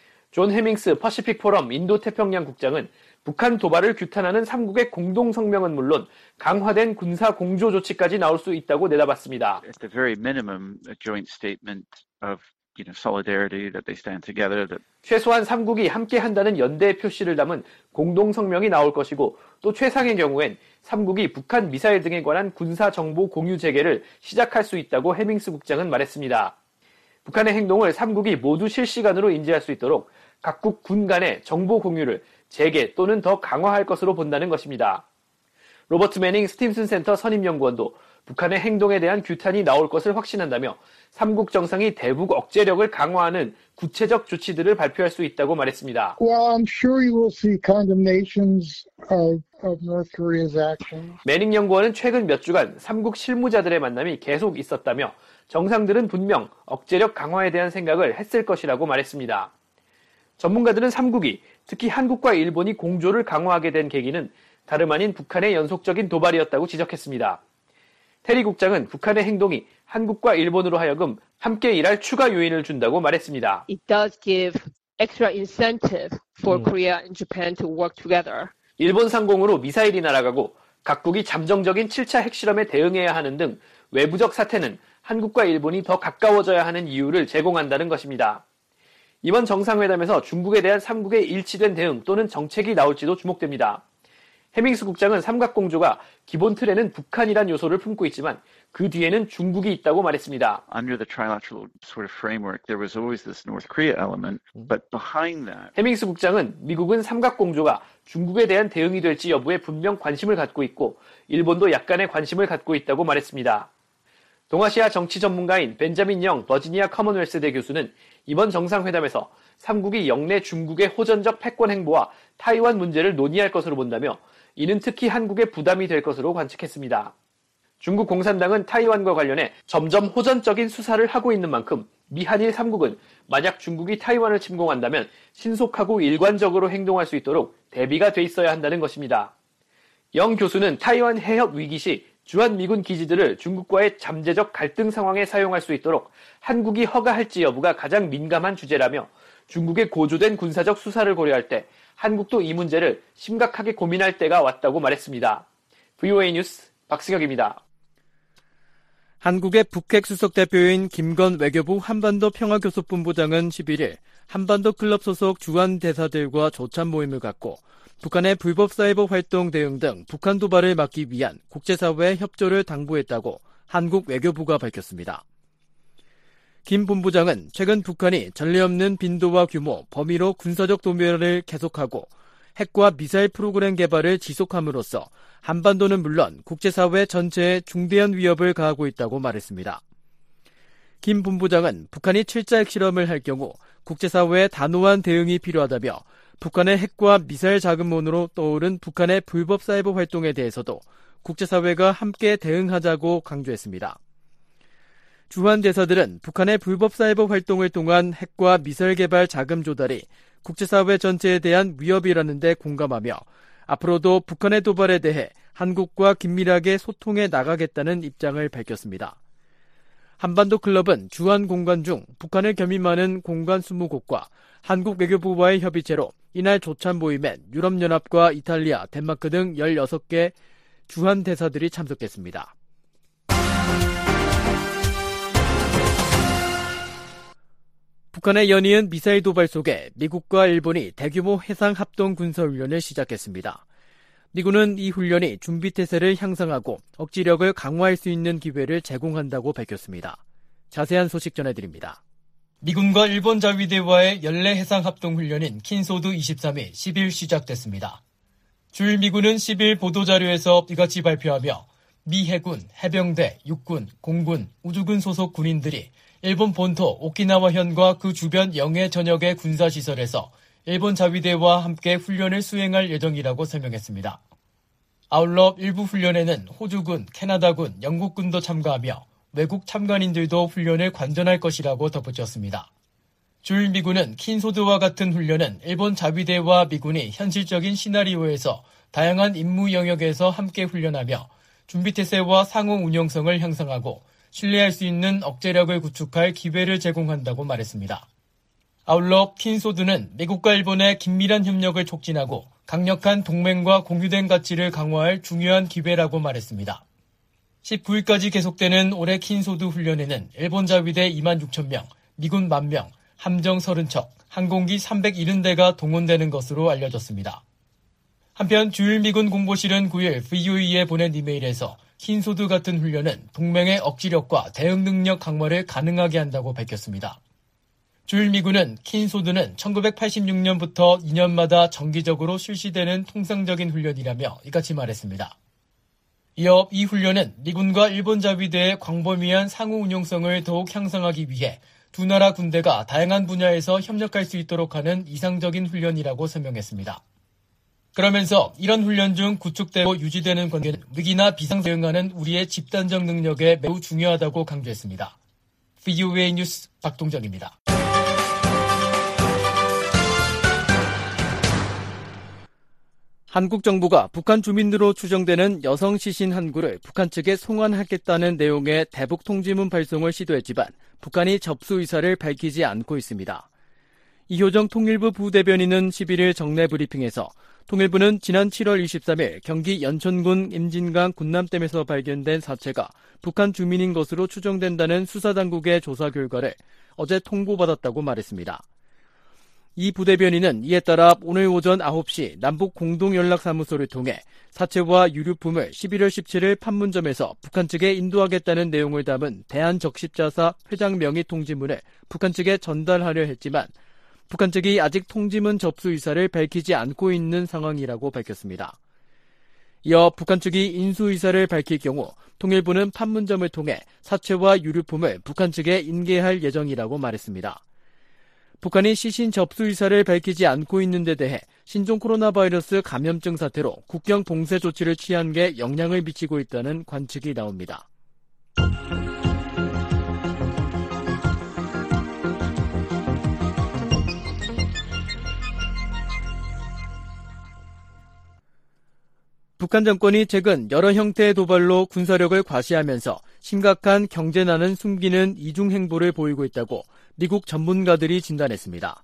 존 해밍스 퍼시픽 포럼 인도태평양 국장은 북한 도발을 규탄하는 삼국의 공동성명은 물론 강화된 군사 공조 조치까지 나올 수 있다고 내다봤습니다. At the very minimum, a joint statement of you know, solidarity that they stand together. That... 최소한 삼국이 함께한다는 연대의 표시를 담은 공동성명이 나올 것이고 또 최상의 경우엔 삼국이 북한 미사일 등에 관한 군사정보 공유 재개를 시작할 수 있다고 해밍스 국장은 말했습니다. 북한의 행동을 삼국이 모두 실시간으로 인지할 수 있도록 각국 군 간의 정보 공유를 재개 또는 더 강화할 것으로 본다는 것입니다. 로버트 매닝 스팀슨 센터 선임연구원도 북한의 행동에 대한 규탄이 나올 것을 확신한다며 삼국 정상이 대북 억제력을 강화하는 구체적 조치들을 발표할 수 있다고 말했습니다. Well, I'm sure you will see condemnations of, of North Korea's actions. 매닝 연구원은 최근 몇 주간 삼국 실무자들의 만남이 계속 있었다며 정상들은 분명 억제력 강화에 대한 생각을 했을 것이라고 말했습니다. 전문가들은 삼국이 특히 한국과 일본이 공조를 강화하게 된 계기는 다름 아닌 북한의 연속적인 도발이었다고 지적했습니다. 테리 국장은 북한의 행동이 한국과 일본으로 하여금 함께 일할 추가 요인을 준다고 말했습니다. It does give extra incentive for 음. Korea and Japan to work together. 일본 상공으로 미사일이 날아가고 각국이 잠정적인 칠 차 핵실험에 대응해야 하는 등 외부적 사태는 한국과 일본이 더 가까워져야 하는 이유를 제공한다는 것입니다. 이번 정상회담에서 중국에 대한 삼국의 일치된 대응 또는 정책이 나올지도 주목됩니다. 해밍스 국장은 삼각공조가 기본 틀에는 북한이란 요소를 품고 있지만 그 뒤에는 중국이 있다고 말했습니다. Under the trilateral sort of framework, there was always this North Korea element, but behind that. 해밍스 국장은 미국은 삼각공조가 중국에 대한 대응이 될지 여부에 분명 관심을 갖고 있고 일본도 약간의 관심을 갖고 있다고 말했습니다. 동아시아 정치 전문가인 벤자민 영 버지니아 커먼웰스대 교수는 이번 정상회담에서 삼국이 영내 중국의 호전적 패권 행보와 타이완 문제를 논의할 것으로 본다며 이는 특히 한국에 부담이 될 것으로 관측했습니다. 중국 공산당은 타이완과 관련해 점점 호전적인 수사를 하고 있는 만큼 미한일 삼국은 만약 중국이 타이완을 침공한다면 신속하고 일관적으로 행동할 수 있도록 대비가 돼 있어야 한다는 것입니다. 영 교수는 타이완 해협 위기 시 주한미군 기지들을 중국과의 잠재적 갈등 상황에 사용할 수 있도록 한국이 허가할지 여부가 가장 민감한 주제라며 중국의 고조된 군사적 수사를 고려할 때 한국도 이 문제를 심각하게 고민할 때가 왔다고 말했습니다. 브이오에이 뉴스 박승혁입니다. 한국의 북핵 수석 대표인 김건 외교부 한반도 평화교섭본부장은 십일일 한반도 클럽 소속 주한 대사들과 조찬 모임을 갖고 북한의 불법 사이버 활동 대응 등 북한 도발을 막기 위한 국제사회의 협조를 당부했다고 한국 외교부가 밝혔습니다. 김 본부장은 최근 북한이 전례 없는 빈도와 규모, 범위로 군사적 도발을 계속하고 핵과 미사일 프로그램 개발을 지속함으로써 한반도는 물론 국제사회 전체에 중대한 위협을 가하고 있다고 말했습니다. 김 본부장은 북한이 칠 차 핵실험을 할 경우 국제사회의 단호한 대응이 필요하다며 북한의 핵과 미사일 자금론으로 떠오른 북한의 불법 사이버 활동에 대해서도 국제사회가 함께 대응하자고 강조했습니다. 주한 대사들은 북한의 불법 사이버 활동을 통한 핵과 미사일 개발 자금 조달이 국제사회 전체에 대한 위협이라는 데 공감하며 앞으로도 북한의 도발에 대해 한국과 긴밀하게 소통해 나가겠다는 입장을 밝혔습니다. 한반도 클럽은 주한 공간 중 북한을 겸임하는 공간 이십 곳과 한국 외교부와의 협의체로 이날 조찬 모임엔 유럽연합과 이탈리아, 덴마크 등 열여섯 개 주한 대사들이 참석했습니다. 북한의 연이은 미사일 도발 속에 미국과 일본이 대규모 해상 합동 군사훈련을 시작했습니다. 미군은 이 훈련이 준비태세를 향상하고 억지력을 강화할 수 있는 기회를 제공한다고 밝혔습니다. 자세한 소식 전해드립니다. 미군과 일본 자위대와의 연례 해상 합동 훈련인 킨소드 이십삼이 십일 시작됐습니다. 주일 미군은 십일 보도자료에서 이같이 발표하며 미 해군, 해병대, 육군, 공군, 우주군 소속 군인들이 일본 본토 오키나와현과 그 주변 영해 전역의 군사시설에서 일본 자위대와 함께 훈련을 수행할 예정이라고 설명했습니다. 아울러 일부 훈련에는 호주군, 캐나다군, 영국군도 참가하며 외국 참관인들도 훈련을 관전할 것이라고 덧붙였습니다. 주일 미군은 킨소드와 같은 훈련은 일본 자위대와 미군이 현실적인 시나리오에서 다양한 임무 영역에서 함께 훈련하며 준비태세와 상호 운영성을 향상하고 신뢰할 수 있는 억제력을 구축할 기회를 제공한다고 말했습니다. 아울러 킨소드는 미국과 일본의 긴밀한 협력을 촉진하고 강력한 동맹과 공유된 가치를 강화할 중요한 기회라고 말했습니다. 십구일까지 계속되는 올해 킨소드 훈련에는 일본 자위대 이만 육천 명, 미군 만 명, 함정 서른 척, 항공기 삼백칠십 대가 동원되는 것으로 알려졌습니다. 한편 주일 미군 공보실은 구일 브이오이에 보낸 이메일에서 킨소드 같은 훈련은 동맹의 억지력과 대응 능력 강화를 가능하게 한다고 밝혔습니다. 주일 미군은 킨소드는 천구백팔십육 년부터 이 년마다 정기적으로 실시되는 통상적인 훈련이라며 이같이 말했습니다. 이어 이 훈련은 미군과 일본 자위대의 광범위한 상호 운용성을 더욱 향상하기 위해 두 나라 군대가 다양한 분야에서 협력할 수 있도록 하는 이상적인 훈련이라고 설명했습니다. 그러면서 이런 훈련 중 구축되고 유지되는 관계는 위기나 비상 대응하는 우리의 집단적 능력에 매우 중요하다고 강조했습니다. 브이오에이 뉴스 박동정입니다. 한국 정부가 북한 주민으로 추정되는 여성 시신 한 구를 북한 측에 송환하겠다는 내용의 대북 통지문 발송을 시도했지만 북한이 접수 의사를 밝히지 않고 있습니다. 이효정 통일부 부대변인은 십일일 정례 브리핑에서 통일부는 지난 칠월 이십삼일 경기 연천군 임진강 군남댐에서 발견된 사체가 북한 주민인 것으로 추정된다는 수사당국의 조사 결과를 어제 통보받았다고 말했습니다. 이 부대변인은 이에 따라 오늘 오전 아홉 시 남북 공동연락사무소를 통해 사체와 유류품을 십일월 십칠일 판문점에서 북한 측에 인도하겠다는 내용을 담은 대한적십자사 회장 명의 통지문을 북한 측에 전달하려 했지만 북한 측이 아직 통지문 접수 의사를 밝히지 않고 있는 상황이라고 밝혔습니다. 이어 북한 측이 인수 의사를 밝힐 경우 통일부는 판문점을 통해 사체와 유류품을 북한 측에 인계할 예정이라고 말했습니다. 북한이 시신 접수 의사를 밝히지 않고 있는 데 대해 신종 코로나 바이러스 감염증 사태로 국경 봉쇄 조치를 취한 게 영향을 미치고 있다는 관측이 나옵니다. 북한 정권이 최근 여러 형태의 도발로 군사력을 과시하면서 심각한 경제난을 숨기는 이중 행보를 보이고 있다고 미국 전문가들이 진단했습니다.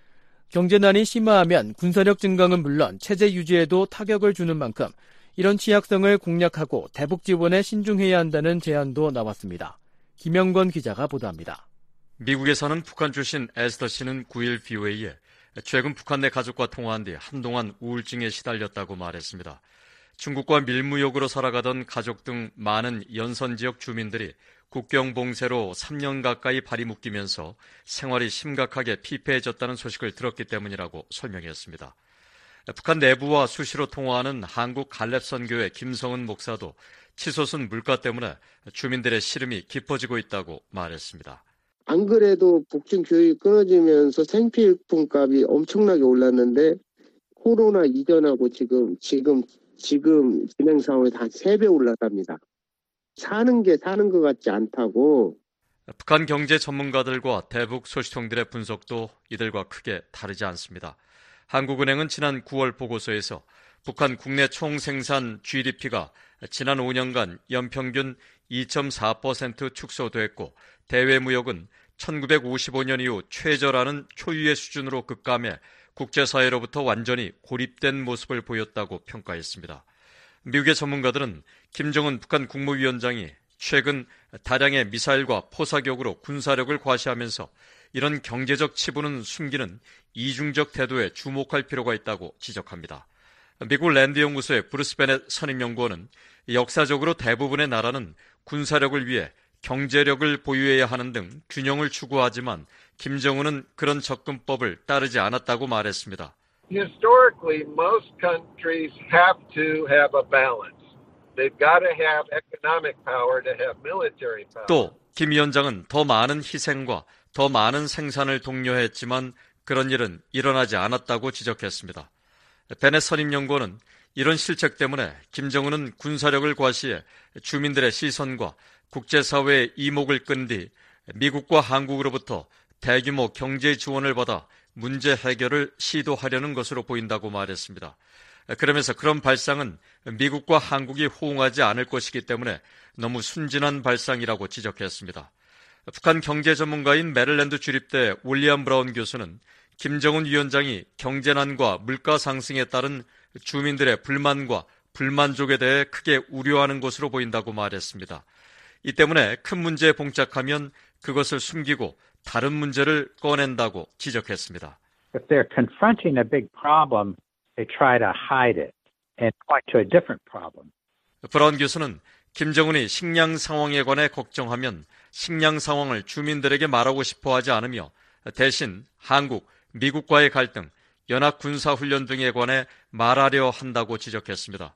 경제난이 심화하면 군사력 증강은 물론 체제 유지에도 타격을 주는 만큼 이런 취약성을 공략하고 대북 지원에 신중해야 한다는 제안도 나왔습니다. 김영건 기자가 보도합니다. 미국에서는 북한 출신 에스더 씨는 구일 브이오에이에 최근 북한 내 가족과 통화한 뒤 한동안 우울증에 시달렸다고 말했습니다. 중국과 밀무역으로 살아가던 가족 등 많은 연선 지역 주민들이 국경 봉쇄로 삼 년 가까이 발이 묶이면서 생활이 심각하게 피폐해졌다는 소식을 들었기 때문이라고 설명했습니다. 북한 내부와 수시로 통화하는 한국 갈렙선교회 김성은 목사도 치솟은 물가 때문에 주민들의 시름이 깊어지고 있다고 말했습니다. 안 그래도 북중 교육이 끊어지면서 생필품 값이 엄청나게 올랐는데 코로나 이전하고 지금 지금 지금 진행 상황이 다 세 배 올랐답니다. 사는 게 사는 것 같지 않다고. 북한 경제 전문가들과 대북 소식통들의 분석도 이들과 크게 다르지 않습니다. 한국은행은 지난 구월 보고서에서 북한 국내 총생산 지디피가 지난 오 년간 연평균 이 점 사 퍼센트 축소됐고 대외무역은 천구백오십오 년 이후 최저라는 초유의 수준으로 급감해 국제사회로부터 완전히 고립된 모습을 보였다고 평가했습니다. 미국의 전문가들은 김정은 북한 국무위원장이 최근 다량의 미사일과 포사격으로 군사력을 과시하면서 이런 경제적 치부는 숨기는 이중적 태도에 주목할 필요가 있다고 지적합니다. 미국 랜드 연구소의 브루스 베넷 선임연구원은 역사적으로 대부분의 나라는 군사력을 위해 경제력을 보유해야 하는 등 균형을 추구하지만 김정은은 그런 접근법을 따르지 않았다고 말했습니다. Historically, most countries have to have a balance. They've got to have economic power to have military power. 또 김 위원장은 더 많은 희생과 더 많은 생산을 독려했지만 그런 일은 일어나지 않았다고 지적했습니다. 베넷 선임연구원은 이런 실책 때문에 김정은은 군사력을 과시해 주민들의 시선과 국제사회의 이목을 끈 뒤 미국과 한국으로부터 대규모 경제 지원을 받아 문제 해결을 시도하려는 것으로 보인다고 말했습니다. 그러면서 그런 발상은 미국과 한국이 호응하지 않을 것이기 때문에 너무 순진한 발상이라고 지적했습니다. 북한 경제 전문가인 메릴랜드 주립대 윌리엄 브라운 교수는 김정은 위원장이 경제난과 물가 상승에 따른 주민들의 불만과 불만족에 대해 크게 우려하는 것으로 보인다고 말했습니다. 이 때문에 큰 문제에 봉착하면 그것을 숨기고 다른 문제를 꺼낸다고 지적했습니다. If they're confronting a big problem, they try to hide it and point to a different problem. 브라운 교수는 김정은이 식량 상황에 관해 걱정하면 식량 상황을 주민들에게 말하고 싶어 하지 않으며 대신 한국, 미국과의 갈등, 연합군사훈련 등에 관해 말하려 한다고 지적했습니다.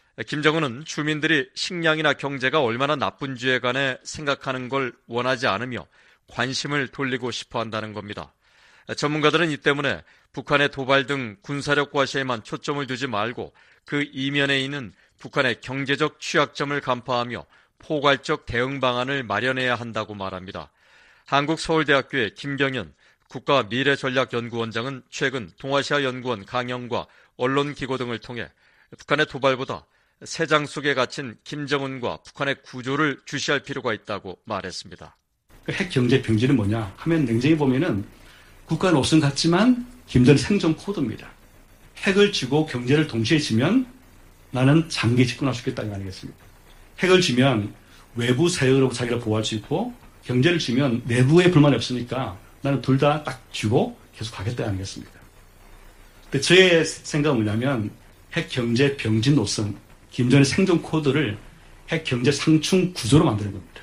김정은은 주민들이 식량이나 경제가 얼마나 나쁜지에 관해 생각하는 걸 원하지 않으며 관심을 돌리고 싶어 한다는 겁니다. 전문가들은 이 때문에 북한의 도발 등 군사력 과시에만 초점을 두지 말고 그 이면에 있는 북한의 경제적 취약점을 간파하며 포괄적 대응 방안을 마련해야 한다고 말합니다. 한국서울대학교의 김병현 국가미래전략연구원장은 최근 동아시아연구원 강연과 언론기고 등을 통해 북한의 도발보다 새 장 속에 갇힌 김정은과 북한의 구조를 주시할 필요가 있다고 말했습니다. 핵 경제 병지는 뭐냐 하면 냉정히 보면은 국가 노선 같지만 김정은 생존 코드입니다. 핵을 쥐고 경제를 동시에 쥐면 나는 장기 집권할 수 있겠다는 거 아니겠습니까? 핵을 쥐면 외부 세력으로 자기를 보호할 수 있고 경제를 쥐면 내부에 불만이 없으니까 나는 둘 다 딱 쥐고 계속 가겠다 아니겠습니까? 근데 저의 생각은 뭐냐면 핵 경제 병진 노선, 김정은의 생존 코드를 핵 경제 상충 구조로 만드는 겁니다.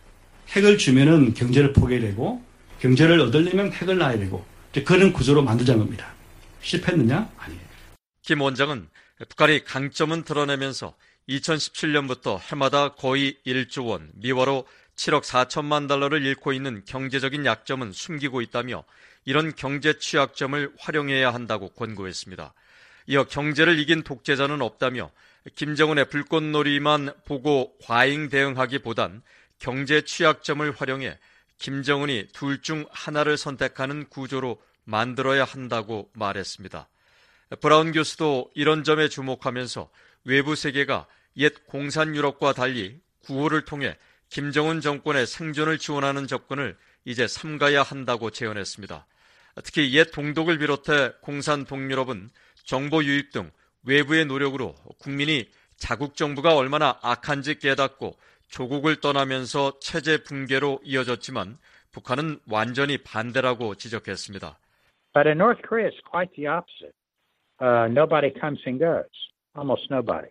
핵을 주면은 경제를 포기되고 경제를 얻으려면 핵을 놔야 되고 그런 구조로 만들자는 겁니다. 실패했느냐? 아니에요. 김 원장은 북한이 강점은 드러내면서 이천십칠 년부터 해마다 거의 일조 원, 미화로 칠억 사천만 달러를 잃고 있는 경제적인 약점은 숨기고 있다며 이런 경제 취약점을 활용해야 한다고 권고했습니다. 이어 경제를 이긴 독재자는 없다며 김정은의 불꽃놀이만 보고 과잉 대응하기보단 경제 취약점을 활용해 김정은이 둘 중 하나를 선택하는 구조로 만들어야 한다고 말했습니다. 브라운 교수도 이런 점에 주목하면서 외부 세계가 옛 공산 유럽과 달리 구호를 통해 김정은 정권의 생존을 지원하는 접근을 이제 삼가야 한다고 제언했습니다. 특히 옛 동독을 비롯해 공산 동유럽은 정보 유입 등 외부의 노력으로 국민이 자국 정부가 얼마나 악한지 깨닫고 조국을 떠나면서 체제 붕괴로 이어졌지만 북한은 완전히 반대라고 지적했습니다. But in North Korea, it's quite the opposite. Uh, nobody comes and goes. Almost nobody.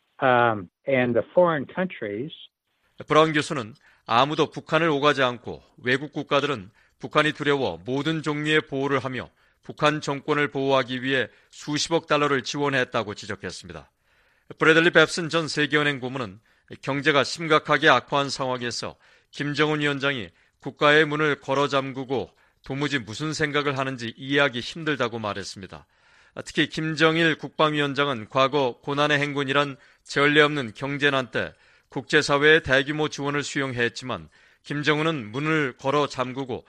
Um, and the foreign countries. 브라운 교수는 아무도 북한을 오가지 않고 외국 국가들은 북한이 두려워 모든 종류의 보호를 하며 북한 정권을 보호하기 위해 수십억 달러를 지원했다고 지적했습니다. 브래들리 뱁슨 전 세계은행 고문은 경제가 심각하게 악화한 상황에서 김정은 위원장이 국가의 문을 걸어 잠그고 도무지 무슨 생각을 하는지 이해하기 힘들다고 말했습니다. 특히 김정일 국방위원장은 과거 고난의 행군이란 전례 없는 경제난 때 국제사회의 대규모 지원을 수용했지만 김정은은 문을 걸어 잠그고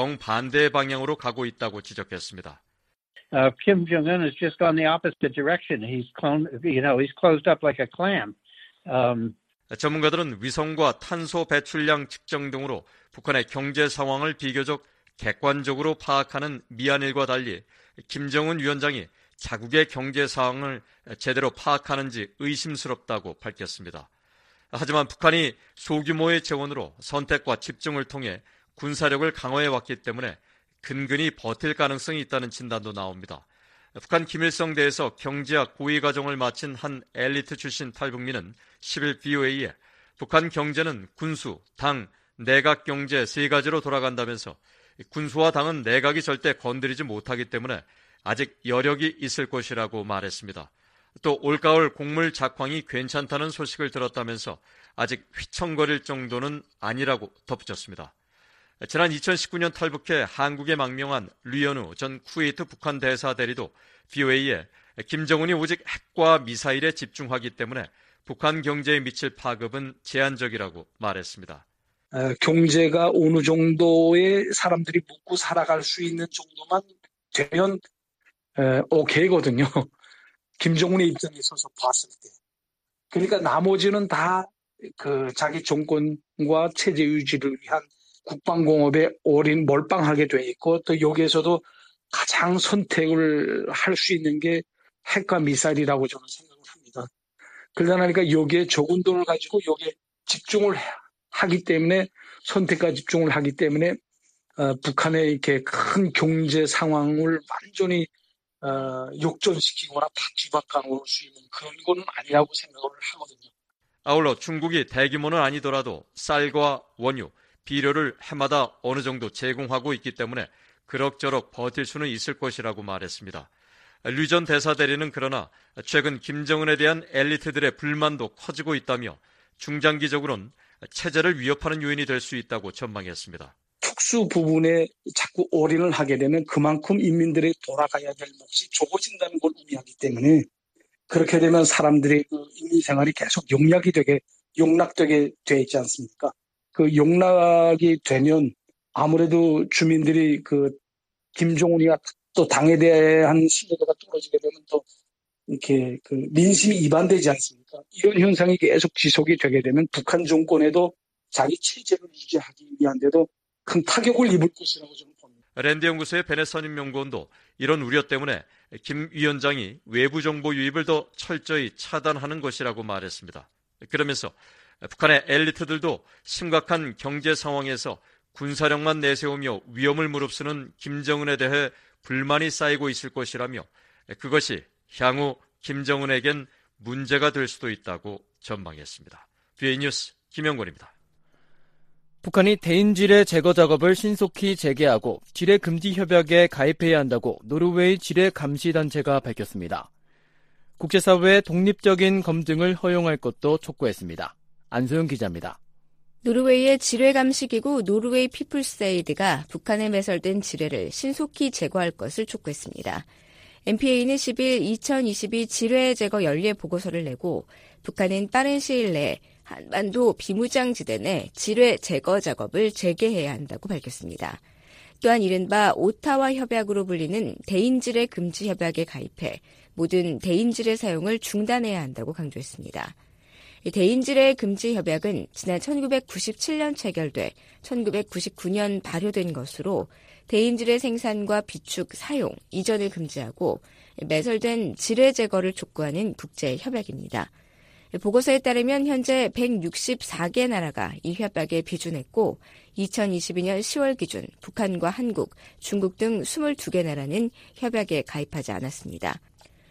정반대의 방향으로 가고 있다고 지적했습니다. Uh, Kim Jong-un has just gone the opposite direction. He's, cloned, you know, he's closed up like a clam. Um, 전문가들은 위성과 탄소 배출량 측정 등으로 북한의 경제 상황을 비교적 객관적으로 파악하는 미한일과 달리 김정은 위원장이 자국의 경제 상황을 제대로 파악하는지 의심스럽다고 밝혔습니다. 하지만 북한이 소규모의 재원으로 선택과 집중을 통해 군사력을 강화해왔기 때문에 근근히 버틸 가능성이 있다는 진단도 나옵니다. 북한 김일성대에서 경제학 고위과정을 마친 한 엘리트 출신 탈북민은 십일 브이오에이에 북한 경제는 군수, 당, 내각 경제 세 가지로 돌아간다면서 군수와 당은 내각이 절대 건드리지 못하기 때문에 아직 여력이 있을 것이라고 말했습니다. 또 올가을 곡물 작황이 괜찮다는 소식을 들었다면서 아직 휘청거릴 정도는 아니라고 덧붙였습니다. 지난 이천십구 년 탈북해 한국에 망명한 류현우 전 쿠웨이트 북한 대사 대리도 브이오에이에 김정은이 오직 핵과 미사일에 집중하기 때문에 북한 경제에 미칠 파급은 제한적이라고 말했습니다. 어, 경제가 어느 정도의 사람들이 먹고 살아갈 수 있는 정도만 되면 어, 오케이거든요. 김정은의 입장에 있어서 봤을 때. 그러니까 나머지는 다 그 자기 정권과 체제 유지를 위한 국방공업에 올인 몰빵하게 돼 있고 또 여기에서도 가장 선택을 할 수 있는 게 핵과 미사일이라고 저는 생각을 합니다. 그러다 보니까 여기에 적은 돈을 가지고 여기에 집중을 하기 때문에 선택과 집중을 하기 때문에 어, 북한의 이렇게 큰 경제 상황을 완전히 어, 역전시키거나 뒤바꿔놓을 수 있는 그런 건 아니라고 생각을 하거든요. 아울러 중국이 대규모는 아니더라도 쌀과 원유, 비료를 해마다 어느 정도 제공하고 있기 때문에 그럭저럭 버틸 수는 있을 것이라고 말했습니다. 류 전 대사 대리는 그러나 최근 김정은에 대한 엘리트들의 불만도 커지고 있다며 중장기적으로는 체제를 위협하는 요인이 될 수 있다고 전망했습니다. 특수 부분에 자꾸 올인을 하게 되면 그만큼 인민들이 돌아가야 될 몫이 적어진다는 걸 의미하기 때문에 그렇게 되면 사람들의 그 인민 생활이 계속 용락이 되게 용락되게 돼 있지 않습니까? 그 용락이 되면 아무래도 주민들이 그 김정은이가 또 당에 대한 신뢰도가 떨어지게 되면 또 이렇게 그 민심이 이반되지 않습니까? 이런 현상이 계속 지속이 되게 되면 북한 정권에도 자기 체제를 유지하기 위한데도 큰 타격을 입을 것이라고 저는 봅니다. 랜드 연구소의 베넷 선임연구원도 이런 우려 때문에 김 위원장이 외부 정보 유입을 더 철저히 차단하는 것이라고 말했습니다. 그러면서 북한의 엘리트들도 심각한 경제 상황에서 군사력만 내세우며 위험을 무릅쓰는 김정은에 대해 불만이 쌓이고 있을 것이라며 그것이 향후 김정은에겐 문제가 될 수도 있다고 전망했습니다. 비에이 뉴스 김영권입니다. 북한이 대인지뢰 제거 작업을 신속히 재개하고 지뢰 금지 협약에 가입해야 한다고 노르웨이 지뢰 감시 단체가 밝혔습니다. 국제사회의 독립적인 검증을 허용할 것도 촉구했습니다. 안소영 기자입니다. 노르웨이의 지뢰 감시기구 노르웨이 피플스에이드가 북한에 매설된 지뢰를 신속히 제거할 것을 촉구했습니다. 엠피에이는 십일 이천이십이 지뢰 제거 연례 보고서를 내고 북한은 빠른 시일 내에 한반도 비무장지대 내 지뢰 제거 작업을 재개해야 한다고 밝혔습니다. 또한 이른바 오타와 협약으로 불리는 대인지뢰 금지 협약에 가입해 모든 대인지뢰 사용을 중단해야 한다고 강조했습니다. 대인지뢰 금지 협약은 지난 천구백구십칠 년 체결돼 천구백구십구 년 발효된 것으로 대인지뢰 생산과 비축, 사용, 이전을 금지하고 매설된 지뢰 제거를 촉구하는 국제 협약입니다. 보고서에 따르면 현재 백육십사 개 나라가 이 협약에 비준했고 이천이십이 년 시월 기준 북한과 한국, 중국 등 이십이 개 나라는 협약에 가입하지 않았습니다.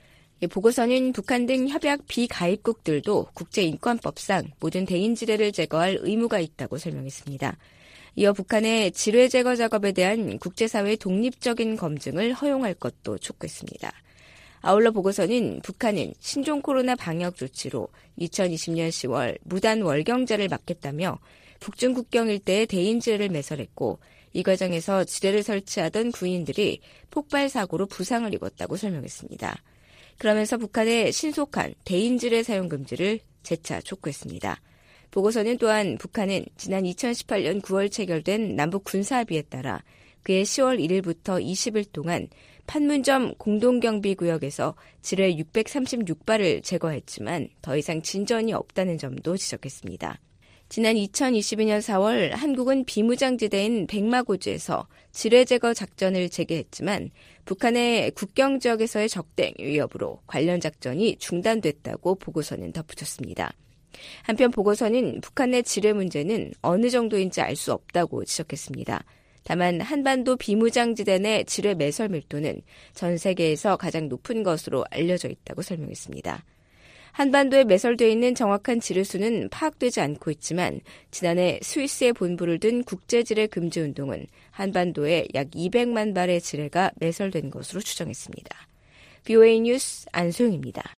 보고서는 북한 등 협약 비가입국들도 국제인권법상 모든 대인지뢰를 제거할 의무가 있다고 설명했습니다. 이어 북한의 지뢰 제거 작업에 대한 국제사회의 독립적인 검증을 허용할 것도 촉구했습니다. 아울러 보고서는 북한은 신종 코로나 방역 조치로 이천이십 년 시월 무단 월경제를 막겠다며 북중 국경 일대에 대인지뢰를 매설했고 이 과정에서 지뢰를 설치하던 군인들이 폭발 사고로 부상을 입었다고 설명했습니다. 그러면서 북한의 신속한 대인지뢰 사용 금지를 재차 촉구했습니다. 보고서는 또한 북한은 지난 이천십팔 년 구월 체결된 남북 군사합의에 따라 그해 시월 일일부터 이십 일 동안 판문점 공동경비구역에서 지뢰 육백삼십육 발을 제거했지만 더 이상 진전이 없다는 점도 지적했습니다. 지난 이천이십이 년 사월 한국은 비무장지대인 백마고주에서 지뢰 제거 작전을 재개했지만 북한의 국경 지역에서의 적대 위협으로 관련 작전이 중단됐다고 보고서는 덧붙였습니다. 한편 보고서는 북한 내 지뢰 문제는 어느 정도인지 알 수 없다고 지적했습니다. 다만 한반도 비무장지대 내 지뢰 매설 밀도는 전 세계에서 가장 높은 것으로 알려져 있다고 설명했습니다. 한반도에 매설되어 있는 정확한 지뢰 수는 파악되지 않고 있지만 지난해 스위스에 본부를 둔 국제지뢰 금지운동은 한반도에 약 이백만 발의 지뢰가 매설된 것으로 추정했습니다. 비오에이 뉴스 안소영입니다.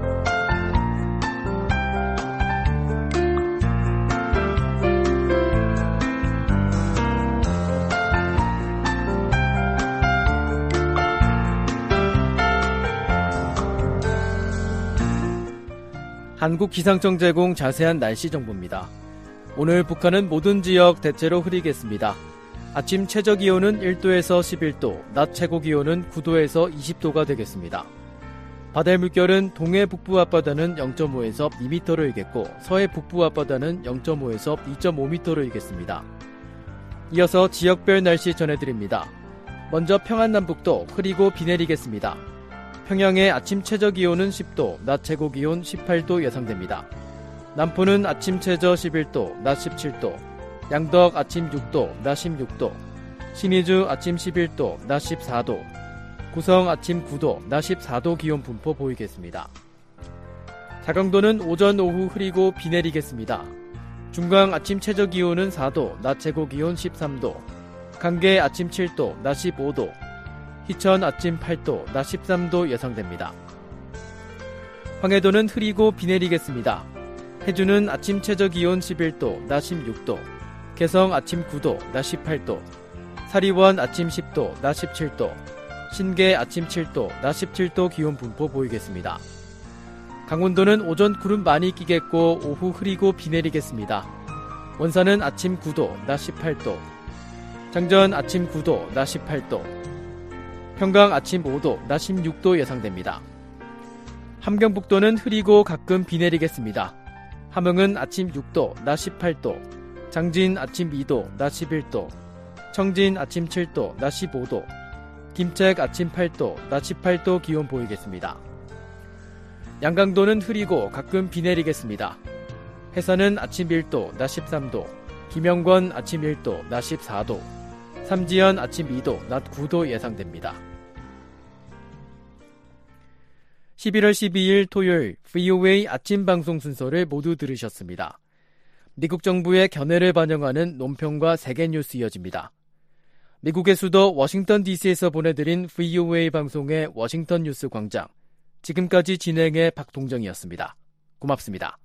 한국기상청 제공 자세한 날씨 정보입니다. 오늘 북한은 모든 지역 대체로 흐리겠습니다. 아침 최저기온은 일 도에서 십일 도, 낮 최고기온은 구 도에서 이십 도가 되겠습니다. 바다의 물결은 동해 북부 앞바다는 영 점 오에서 이 미터로 일겠고 서해 북부 앞바다는 영 점 오에서 이 점 오 미터로 일겠습니다. 이어서 지역별 날씨 전해드립니다. 먼저 평안남북도 흐리고 비 내리겠습니다. 평양의 아침 최저기온은 십 도, 낮 최고기온 십팔 도 예상됩니다. 남포는 아침 최저 십일 도, 낮 십칠 도, 양덕 아침 육 도, 낮 십육 도, 신의주 아침 십일 도, 낮 십사 도, 구성 아침 구 도, 낮 십사 도 기온 분포 보이겠습니다. 자강도는 오전 오후 흐리고 비 내리겠습니다. 중강 아침 최저기온은 사 도, 낮 최고기온 십삼 도, 강계 아침 칠 도, 낮 십오 도, 희천 아침 팔 도, 낮 십삼 도 예상됩니다. 황해도는 흐리고 비 내리겠습니다. 해주는 아침 최저기온 십일 도, 낮 십육 도, 개성 아침 구 도, 낮 십팔 도, 사리원 아침 십 도, 낮 십칠 도, 신계 아침 칠 도, 낮 십칠 도 기온 분포 보이겠습니다. 강원도는 오전 구름 많이 끼겠고 오후 흐리고 비 내리겠습니다. 원산은 아침 구 도, 낮 십팔 도, 장전 아침 구 도, 낮 십팔 도, 평강 아침 오 도, 낮 십육 도 예상됩니다. 함경북도는 흐리고 가끔 비 내리겠습니다. 함흥은 아침 육 도, 낮 십팔 도, 장진 아침 이 도, 낮 십일 도, 청진 아침 칠 도, 낮 십오 도, 김책 아침 팔 도, 낮 십팔 도 기온 보이겠습니다. 양강도는 흐리고 가끔 비 내리겠습니다. 해산은 아침 일 도, 낮 십삼 도, 김영권 아침 일 도, 낮 십사 도, 삼지연 아침 이 도, 낮 구 도 예상됩니다. 십일월 십이일 토요일 브이오에이 아침 방송 순서를 모두 들으셨습니다. 미국 정부의 견해를 반영하는 논평과 세계 뉴스 이어집니다. 미국의 수도 워싱턴 디씨에서 보내드린 브이오에이 방송의 워싱턴 뉴스 광장. 지금까지 진행의 박동정이었습니다. 고맙습니다.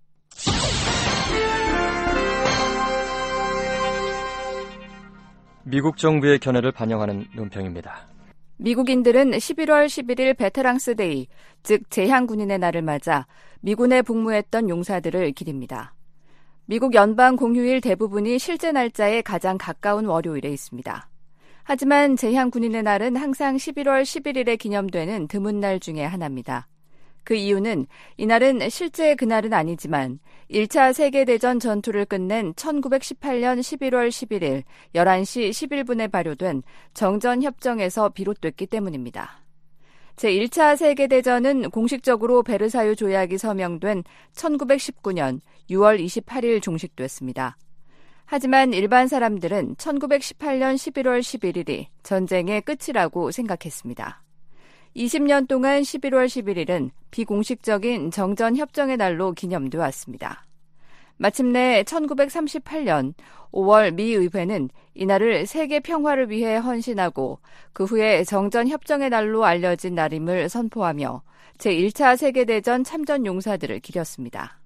미국 정부의 견해를 반영하는 논평입니다. 미국인들은 십일월 십일일 베테랑스 데이, 즉 제향군인의 날을 맞아 미군에 복무했던 용사들을 기립니다. 미국 연방 공휴일 대부분이 실제 날짜에 가장 가까운 월요일에 있습니다. 하지만 제향군인의 날은 항상 십일월 십일일에 기념되는 드문 날 중에 하나입니다. 그 이유는 이날은 실제 그날은 아니지만 일 차 세계대전 전투를 끝낸 천구백십팔년 십일월 십일일 열한 시 십일 분에 발효된 정전협정에서 비롯됐기 때문입니다. 제일 차 세계대전은 공식적으로 베르사유 조약이 서명된 천구백십구년 유월 이십팔일 종식됐습니다. 하지만 일반 사람들은 천구백십팔년 십일월 십일일이 전쟁의 끝이라고 생각했습니다. 이십 년 동안 십일월 십일일은 비공식적인 정전협정의 날로 기념돼 왔습니다. 마침내 천구백삼십팔년 오월 미 의회는 이날을 세계 평화를 위해 헌신하고 그 후에 정전협정의 날로 알려진 날임을 선포하며 제일 차 세계대전 참전 용사들을 기렸습니다.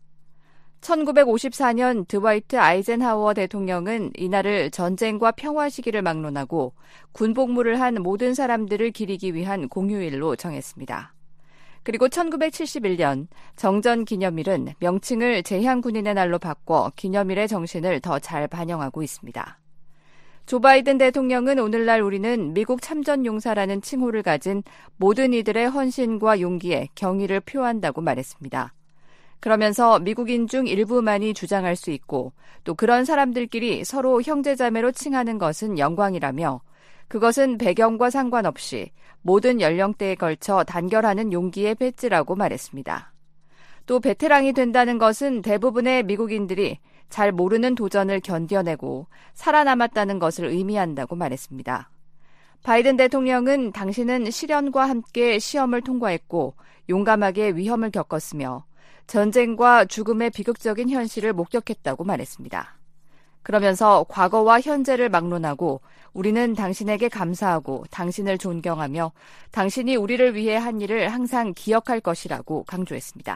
천구백오십사년 드와이트 아이젠하워 대통령은 이날을 전쟁과 평화 시기를 막론하고 군복무를 한 모든 사람들을 기리기 위한 공휴일로 정했습니다. 그리고 천구백칠십일년 정전기념일은 명칭을 제향군인의 날로 바꿔 기념일의 정신을 더 잘 반영하고 있습니다. 조 바이든 대통령은 오늘날 우리는 미국 참전용사라는 칭호를 가진 모든 이들의 헌신과 용기에 경의를 표한다고 말했습니다. 그러면서 미국인 중 일부만이 주장할 수 있고 또 그런 사람들끼리 서로 형제자매로 칭하는 것은 영광이라며 그것은 배경과 상관없이 모든 연령대에 걸쳐 단결하는 용기의 배지라고 말했습니다. 또 베테랑이 된다는 것은 대부분의 미국인들이 잘 모르는 도전을 견뎌내고 살아남았다는 것을 의미한다고 말했습니다. 바이든 대통령은 당신은 시련과 함께 시험을 통과했고 용감하게 위험을 겪었으며 전쟁과 죽음의 비극적인 현실을 목격했다고 말했습니다. 그러면서 과거와 현재를 막론하고 우리는 당신에게 감사하고 당신을 존경하며 당신이 우리를 위해 한 일을 항상 기억할 것이라고 강조했습니다.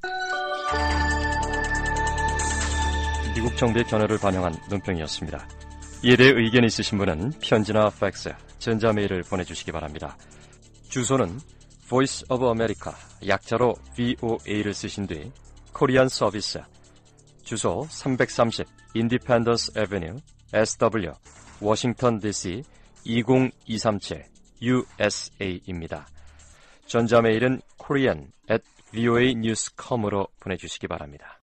미국 정부의 견해를 반영한 논평이었습니다. 이에 대해 의견이 있으신 분은 편지나 팩스, 전자메일을 보내주시기 바랍니다. 주소는 Voice of America, 약자로 브이오에이를 쓰신 뒤 코리안 서비스, 주소 삼백삼십 Independence Avenue, 에스더블유, 워싱턴 디씨 이공이삼칠 유에스에이입니다. 전자메일은 korean at 브이오에이 뉴스 닷컴으로 보내주시기 바랍니다.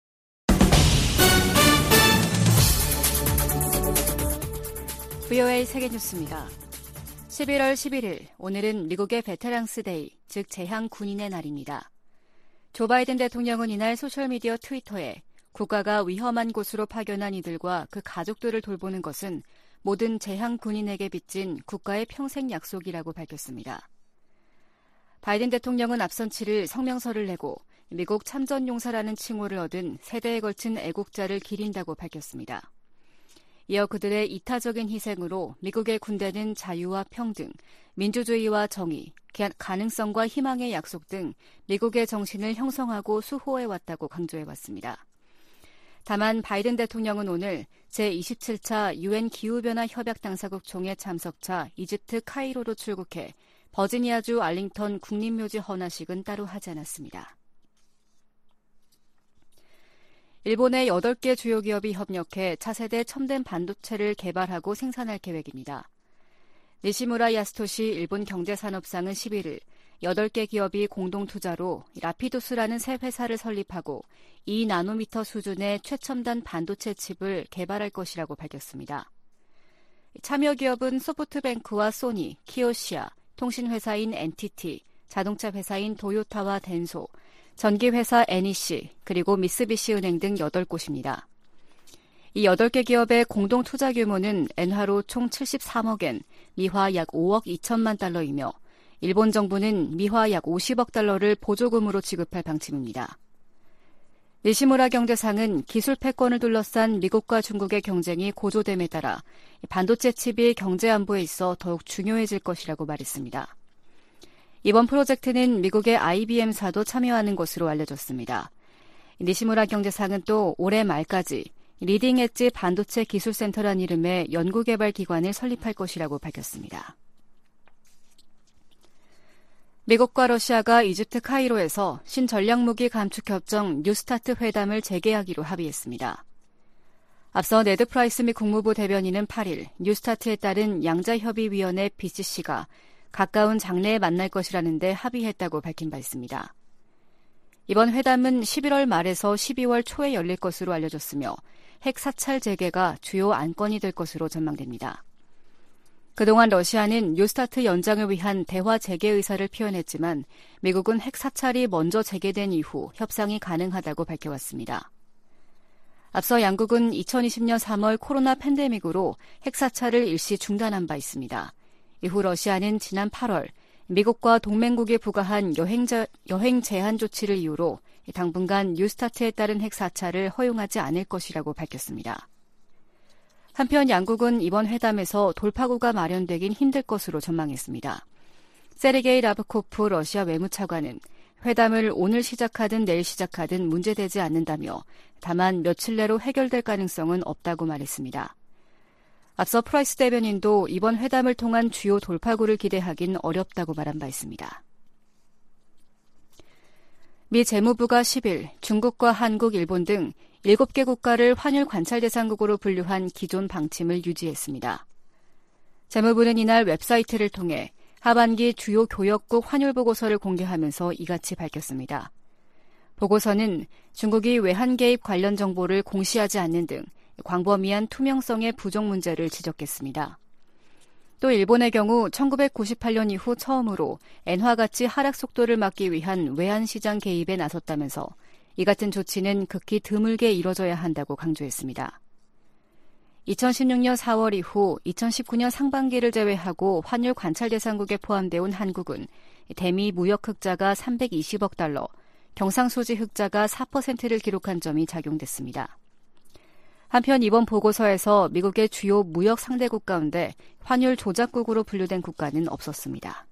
브이오에이 세계뉴스입니다. 십일월 십일일, 오늘은 미국의 베테랑스 데이, 즉 제향 군인의 날입니다. 조 바이든 대통령은 이날 소셜미디어 트위터에 국가가 위험한 곳으로 파견한 이들과 그 가족들을 돌보는 것은 모든 제향 군인에게 빚진 국가의 평생 약속이라고 밝혔습니다. 바이든 대통령은 앞선 칠일 성명서를 내고 미국 참전용사라는 칭호를 얻은 세대에 걸친 애국자를 기린다고 밝혔습니다. 이어 그들의 이타적인 희생으로 미국의 군대는 자유와 평등, 민주주의와 정의, 가능성과 희망의 약속 등 미국의 정신을 형성하고 수호해왔다고 강조해왔습니다. 다만 바이든 대통령은 오늘 제이십칠 차 유엔 기후변화 협약 당사국 총회 참석차 이집트 카이로로 출국해 버지니아주 알링턴 국립묘지 헌화식은 따로 하지 않았습니다. 일본의 여덟 개 주요 기업이 협력해 차세대 첨단 반도체를 개발하고 생산할 계획입니다. 니시무라 야스토시 일본 경제산업상은 십일일 여덟 개 기업이 공동 투자로 라피도스라는 새 회사를 설립하고 이 나노미터 수준의 최첨단 반도체 칩을 개발할 것이라고 밝혔습니다. 참여 기업은 소프트뱅크와 소니, 키오시아, 통신회사인 엔티티, 자동차 회사인 도요타와 덴소, 전기회사 애니씨, 그리고 미쓰비시은행 등 여덟 곳입니다. 이 여덟 개 기업의 공동 투자 규모는 엔화로 총 칠십삼억 엔, 미화 약 오억 이천만 달러이며 일본 정부는 미화 약 오십억 달러를 보조금으로 지급할 방침입니다. 니시무라 경제상은 기술 패권을 둘러싼 미국과 중국의 경쟁이 고조됨에 따라 반도체 칩이 경제 안보에 있어 더욱 중요해질 것이라고 말했습니다. 이번 프로젝트는 미국의 아이비엠사도 참여하는 것으로 알려졌습니다. 니시무라 경제상은 또 올해 말까지 리딩 엣지 반도체 기술센터란 이름의 연구개발 기관을 설립할 것이라고 밝혔습니다. 미국과 러시아가 이집트 카이로에서 신전략무기 감축협정 뉴스타트 회담을 재개하기로 합의했습니다. 앞서 네드 프라이스 미 국무부 대변인은 팔 일 뉴스타트에 따른 양자협의위원회 비씨씨가 가까운 장래에 만날 것이라는데 합의했다고 밝힌 바 있습니다. 이번 회담은 십일월 말에서 십이월 초에 열릴 것으로 알려졌으며 핵 사찰 재개가 주요 안건이 될 것으로 전망됩니다. 그동안 러시아는 뉴스타트 연장을 위한 대화 재개 의사를 표현했지만 미국은 핵 사찰이 먼저 재개된 이후 협상이 가능하다고 밝혀왔습니다. 앞서 양국은 이천이십 년 삼월 코로나 팬데믹으로 핵 사찰을 일시 중단한 바 있습니다. 이후 러시아는 지난 팔월 미국과 동맹국이 부과한 여행, 자, 여행 제한 조치를 이유로 당분간 뉴스타트에 따른 핵 사찰을 허용하지 않을 것이라고 밝혔습니다. 한편 양국은 이번 회담에서 돌파구가 마련되긴 힘들 것으로 전망했습니다. 세르게이 라브코프 러시아 외무차관은 회담을 오늘 시작하든 내일 시작하든 문제되지 않는다며 다만 며칠 내로 해결될 가능성은 없다고 말했습니다. 앞서 프라이스 대변인도 이번 회담을 통한 주요 돌파구를 기대하긴 어렵다고 말한 바 있습니다. 미 재무부가 십 일 중국과 한국, 일본 등 일곱 개 국가를 환율 관찰 대상국으로 분류한 기존 방침을 유지했습니다. 재무부는 이날 웹사이트를 통해 하반기 주요 교역국 환율 보고서를 공개하면서 이같이 밝혔습니다. 보고서는 중국이 외환 개입 관련 정보를 공시하지 않는 등 광범위한 투명성의 부족 문제를 지적했습니다. 또 일본의 경우 천구백구십팔 년 이후 처음으로 엔화 가치 하락 속도를 막기 위한 외환시장 개입에 나섰다면서 이 같은 조치는 극히 드물게 이뤄져야 한다고 강조했습니다. 이천십육 년 사월 이후 이천십구 년 상반기를 제외하고 환율 관찰 대상국에 포함되어 온 한국은 대미 무역 흑자가 삼백이십억 달러, 경상수지 흑자가 사 퍼센트를 기록한 점이 작용됐습니다. 한편 이번 보고서에서 미국의 주요 무역 상대국 가운데 환율 조작국으로 분류된 국가는 없었습니다.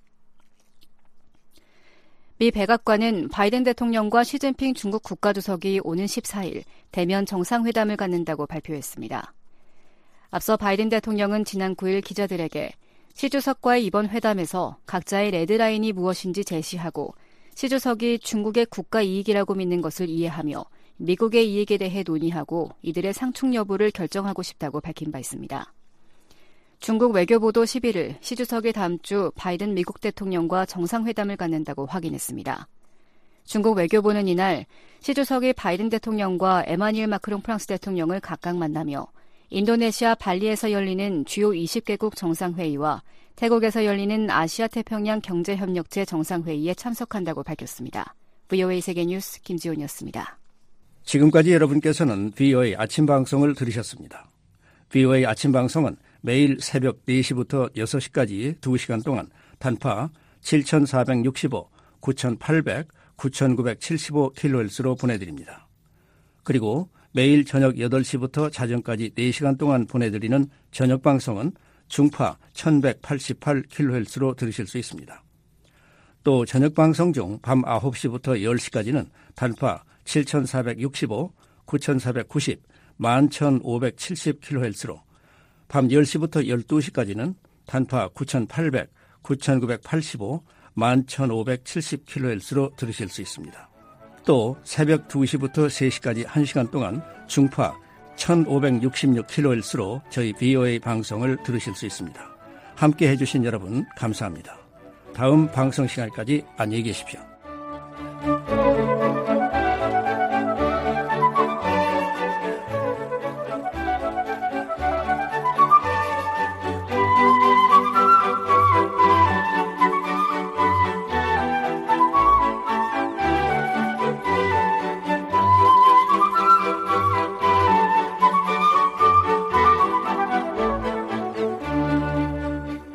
미 백악관은 바이든 대통령과 시진핑 중국 국가주석이 오는 십사 일 대면 정상회담을 갖는다고 발표했습니다. 앞서 바이든 대통령은 지난 구 일 기자들에게 시 주석과의 이번 회담에서 각자의 레드라인이 무엇인지 제시하고 시 주석이 중국의 국가 이익이라고 믿는 것을 이해하며 미국의 이익에 대해 논의하고 이들의 상충 여부를 결정하고 싶다고 밝힌 바 있습니다. 중국 외교부도 십일 일 시 주석이 다음 주 바이든 미국 대통령과 정상회담을 갖는다고 확인했습니다. 중국 외교부는 이날 시 주석이 바이든 대통령과 에마뉴엘 마크롱 프랑스 대통령을 각각 만나며 인도네시아 발리에서 열리는 주요 이십 개국 정상회의와 태국에서 열리는 아시아 태평양 경제협력체 정상회의에 참석한다고 밝혔습니다. 브이오에이 세계뉴스 김지훈이었습니다. 지금까지 여러분께서는 브이오에이 아침 방송을 들으셨습니다. 브이오에이 아침 방송은 매일 새벽 네 시부터 여섯 시까지 두 시간 동안 단파 칠천사백육십오, 구천팔백, 구천구백칠십오 킬로헤르츠로 보내드립니다. 그리고 매일 저녁 여덟 시부터 자정까지 네 시간 동안 보내드리는 저녁 방송은 중파 천백팔십팔 킬로헤르츠로 들으실 수 있습니다. 또 저녁 방송 중 밤 아홉 시부터 열 시까지는 단파 칠천사백육십오, 구천사백구십, 만 천오백칠십 킬로헤르츠로 밤 열 시부터 열두 시까지는 단파 구천팔백, 구천구백팔십오, 만 천오백칠십 킬로헤르츠로 들으실 수 있습니다. 또 새벽 두 시부터 세 시까지 한 시간 동안 중파 천오백육십육 킬로헤르츠로 저희 브이오에이 방송을 들으실 수 있습니다. 함께 해주신 여러분 감사합니다. 다음 방송 시간까지 안녕히 계십시오.